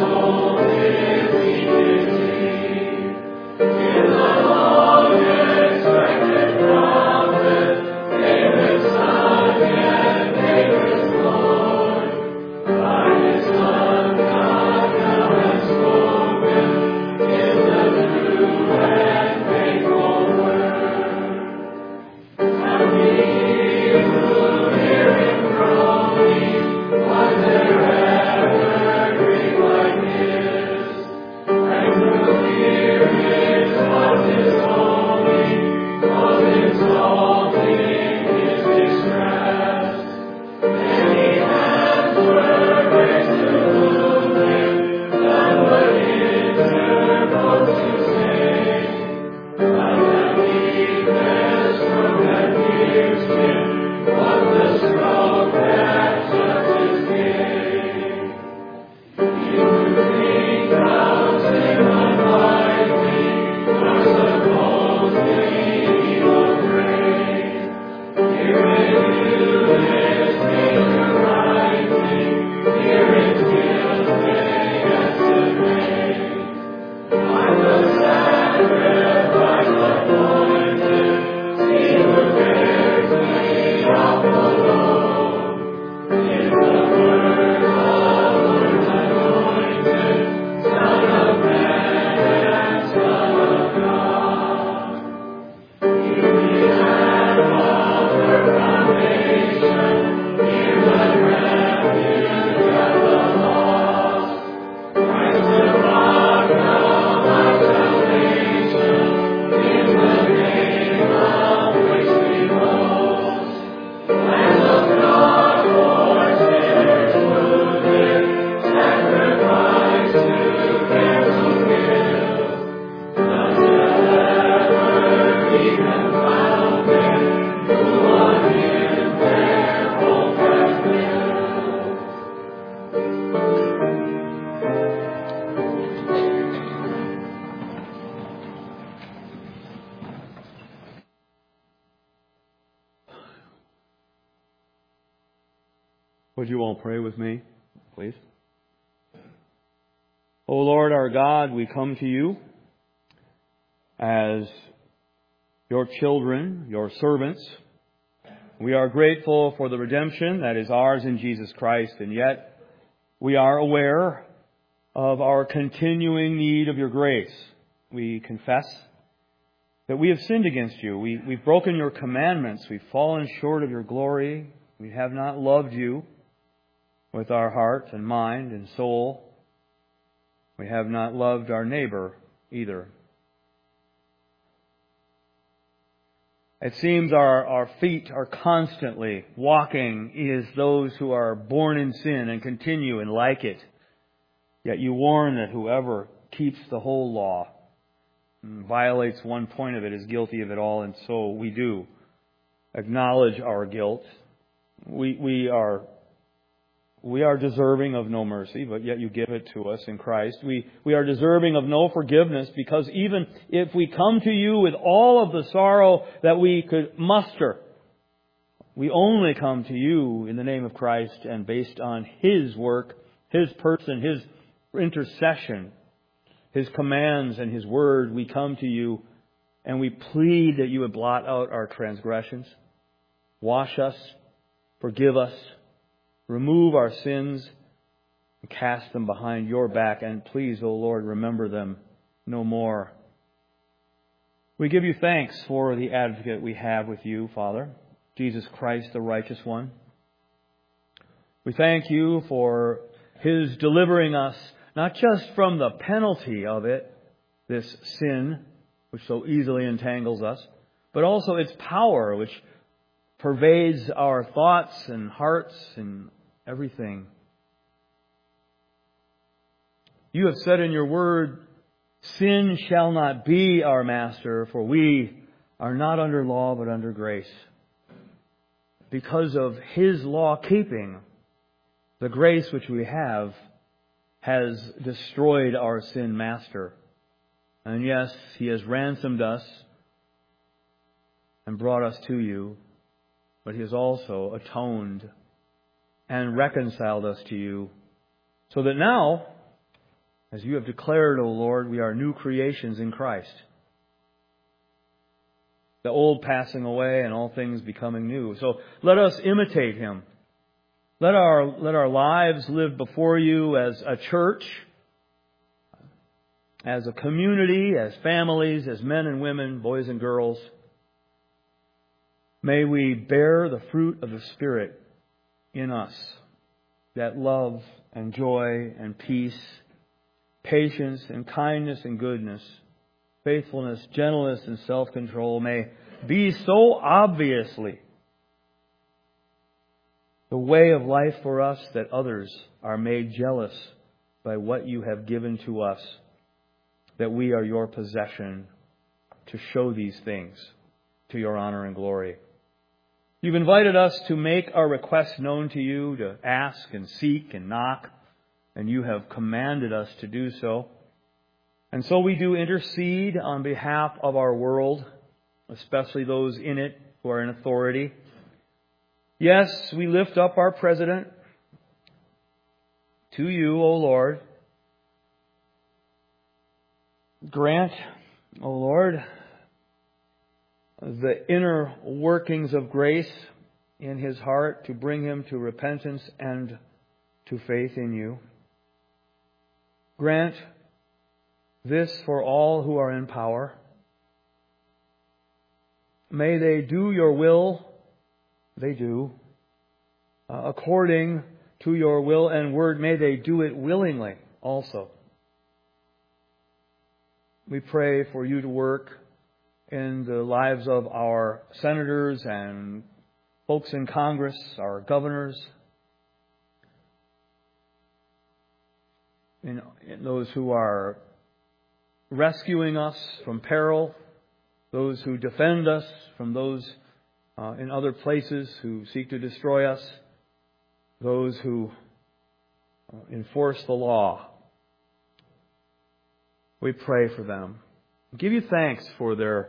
Would you all pray with me, please? O Lord our God, we come to you as your children, your servants. We are grateful for the redemption that is ours in Jesus Christ, and yet we are aware of our continuing need of your grace. We confess that we have sinned against you. We, we've broken your commandments. We've fallen short of your glory. We have not loved you with our heart and mind and soul. We have not loved our neighbor either. It seems our, our feet are constantly walking as those who are born in sin and continue and like it. Yet you warn that whoever keeps the whole law and violates one point of it is guilty of it all, and so we do acknowledge our guilt. We we are we are deserving of no mercy, but yet you give it to us in Christ. We we are deserving of no forgiveness, because even if we come to you with all of the sorrow that we could muster, we only come to you in the name of Christ and based on His work, His person, His intercession, His commands and His word. We come to you and we plead that you would blot out our transgressions, wash us, forgive us, remove our sins, and cast them behind your back. And please, O Lord, remember them no more. We give you thanks for the advocate we have with you, Father, Jesus Christ, the righteous one. We thank you for His delivering us not just from the penalty of it, this sin, which so easily entangles us, but also its power, which pervades our thoughts and hearts and everything. You have said in your word, sin shall not be our master, for we are not under law but under grace. Because of His law keeping, the grace which we have has destroyed our sin master. And yes, He has ransomed us and brought us to you, but He has also atoned and reconciled us to you, so that now, as you have declared, O Lord, we are new creations in Christ. The old passing away and all things becoming new. So let us imitate Him. Let our, let our lives live before you as a church, as a community, as families, as men and women, boys and girls. May we bear the fruit of the Spirit in us, that love and joy and peace, patience and kindness and goodness, faithfulness, gentleness and self-control may be so obviously the way of life for us that others are made jealous by what you have given to us, that we are your possession to show these things to your honor and glory. You've invited us to make our requests known to you, to ask and seek and knock, and you have commanded us to do so. And so we do intercede on behalf of our world, especially those in it who are in authority. Yes, we lift up our president to you, O Lord. Grant, O Lord, the inner workings of grace in his heart to bring him to repentance and to faith in you. Grant this for all who are in power. May they do your will. They do. Uh, according to your will and word, may they do it willingly also. We pray for you to work in the lives of our senators and folks in Congress, our governors, in, in those who are rescuing us from peril, those who defend us from those uh, in other places who seek to destroy us, those who uh, enforce the law. We pray for them. Give you thanks for their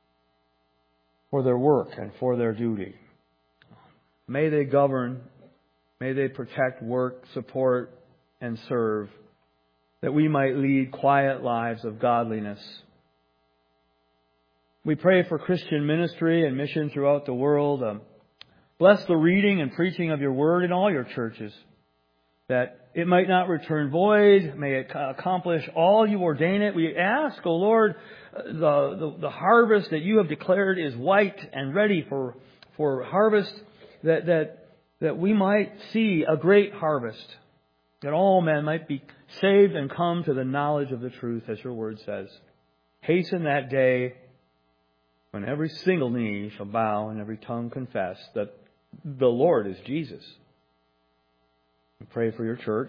for their work and for their duty. May they govern May they protect, work, support, and serve, that we might lead quiet lives of godliness. We pray for Christian ministry and mission throughout the world. Um, bless the reading and preaching of your word in all your churches, that it might not return void. May it accomplish all you ordain it. We ask, O Lord, the, the, the harvest that you have declared is white and ready for, for harvest, that, that, that we might see a great harvest, that all men might be saved and come to the knowledge of the truth, as your word says. Hasten that day when every single knee shall bow and every tongue confess that the Lord is Jesus. We pray for your church.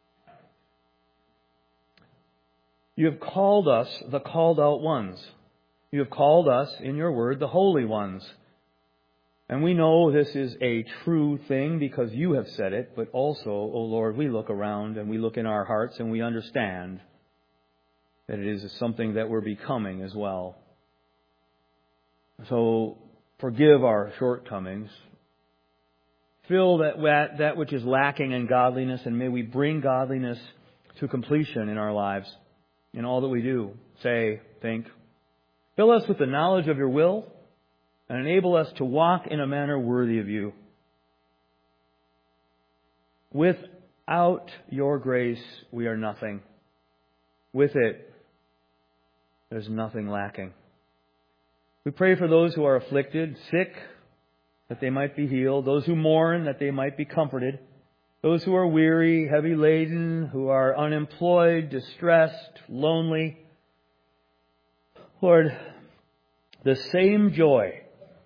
You have called us the called out ones. You have called us, in your word, the holy ones. And we know this is a true thing because you have said it, but also, O Lord, we look around and we look in our hearts and we understand that it is something that we're becoming as well. So forgive our shortcomings. Fill that, that which is lacking in godliness, and may we bring godliness to completion in our lives, in all that we do, say, think. Fill us with the knowledge of your will, and enable us to walk in a manner worthy of you. Without your grace, we are nothing. With it, there's nothing lacking. We pray for those who are afflicted, sick, that they might be healed. Those who mourn, that they might be comforted. Those who are weary, heavy laden, who are unemployed, distressed, lonely. Lord, the same joy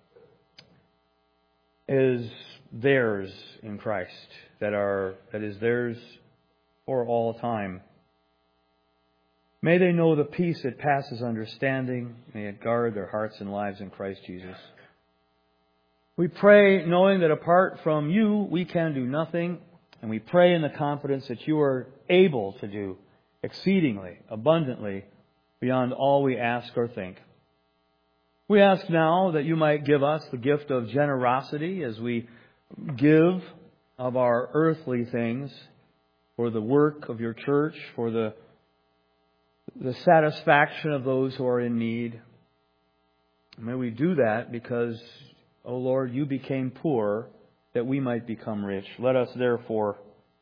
is theirs in Christ, that are that is theirs for all time. May they know the peace that passes understanding. May it guard their hearts and lives in Christ Jesus. We pray knowing that apart from you, we can do nothing. And we pray in the confidence that you are able to do exceedingly, abundantly, beyond all we ask or think. We ask now that you might give us the gift of generosity as we give of our earthly things for the work of your church, for the, the satisfaction of those who are in need. May we do that because, O Lord, you became poor that we might become rich. Let us therefore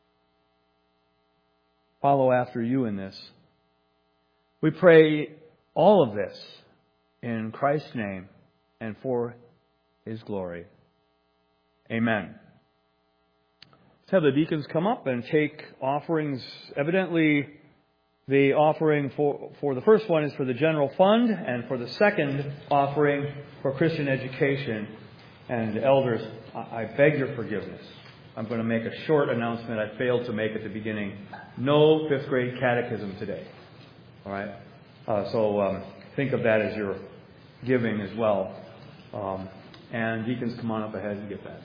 follow after you in this. We pray all of this in Christ's name and for His glory. Amen. Let's have the deacons come up and take offerings. Evidently, the offering for, for the first one is for the general fund, and for the second offering for Christian education. And elders, I beg your forgiveness. I'm going to make a short announcement I failed to make at the beginning. No fifth grade catechism today. All right? Uh, so um, think of that as your giving as well. Um, and deacons, come on up ahead and get that.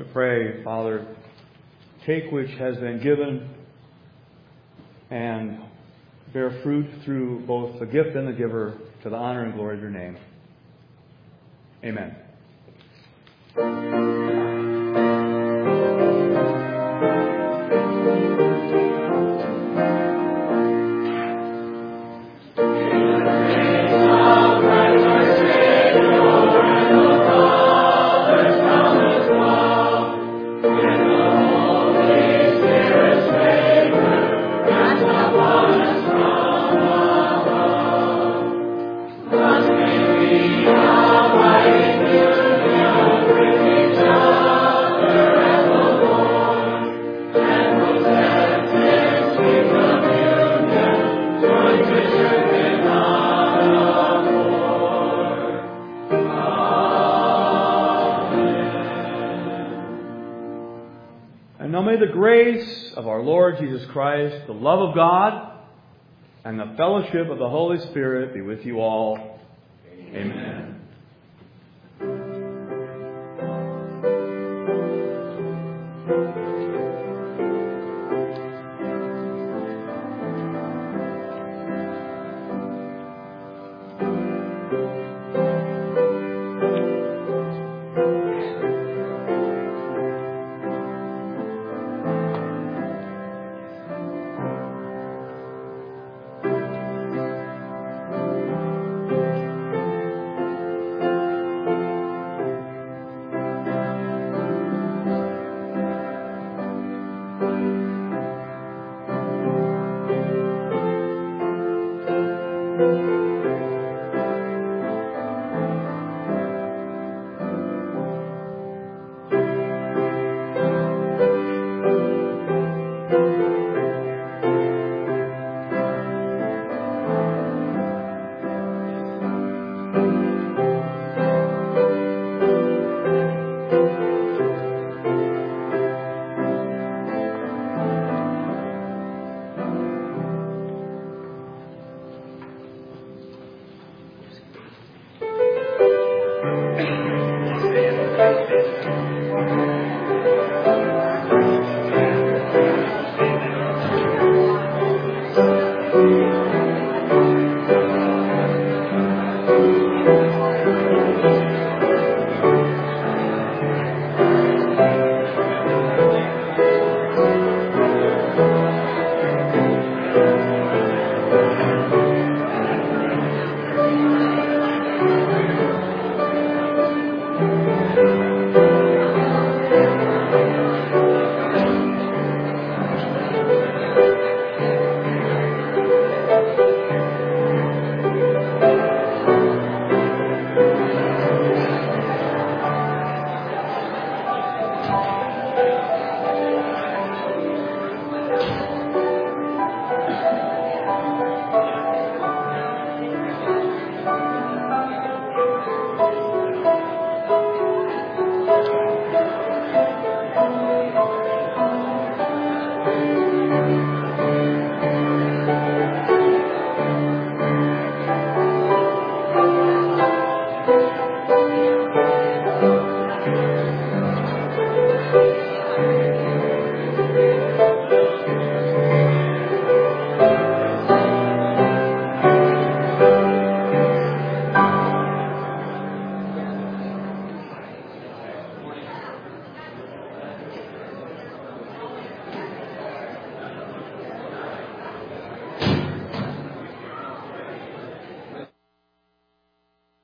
pray, Father, take which has been given and bear fruit through both the gift and the giver, to the honor and glory of your name. Amen. The grace of our Lord Jesus Christ, the love of God, and the fellowship of the Holy Spirit be with you all. Amen. Thank you.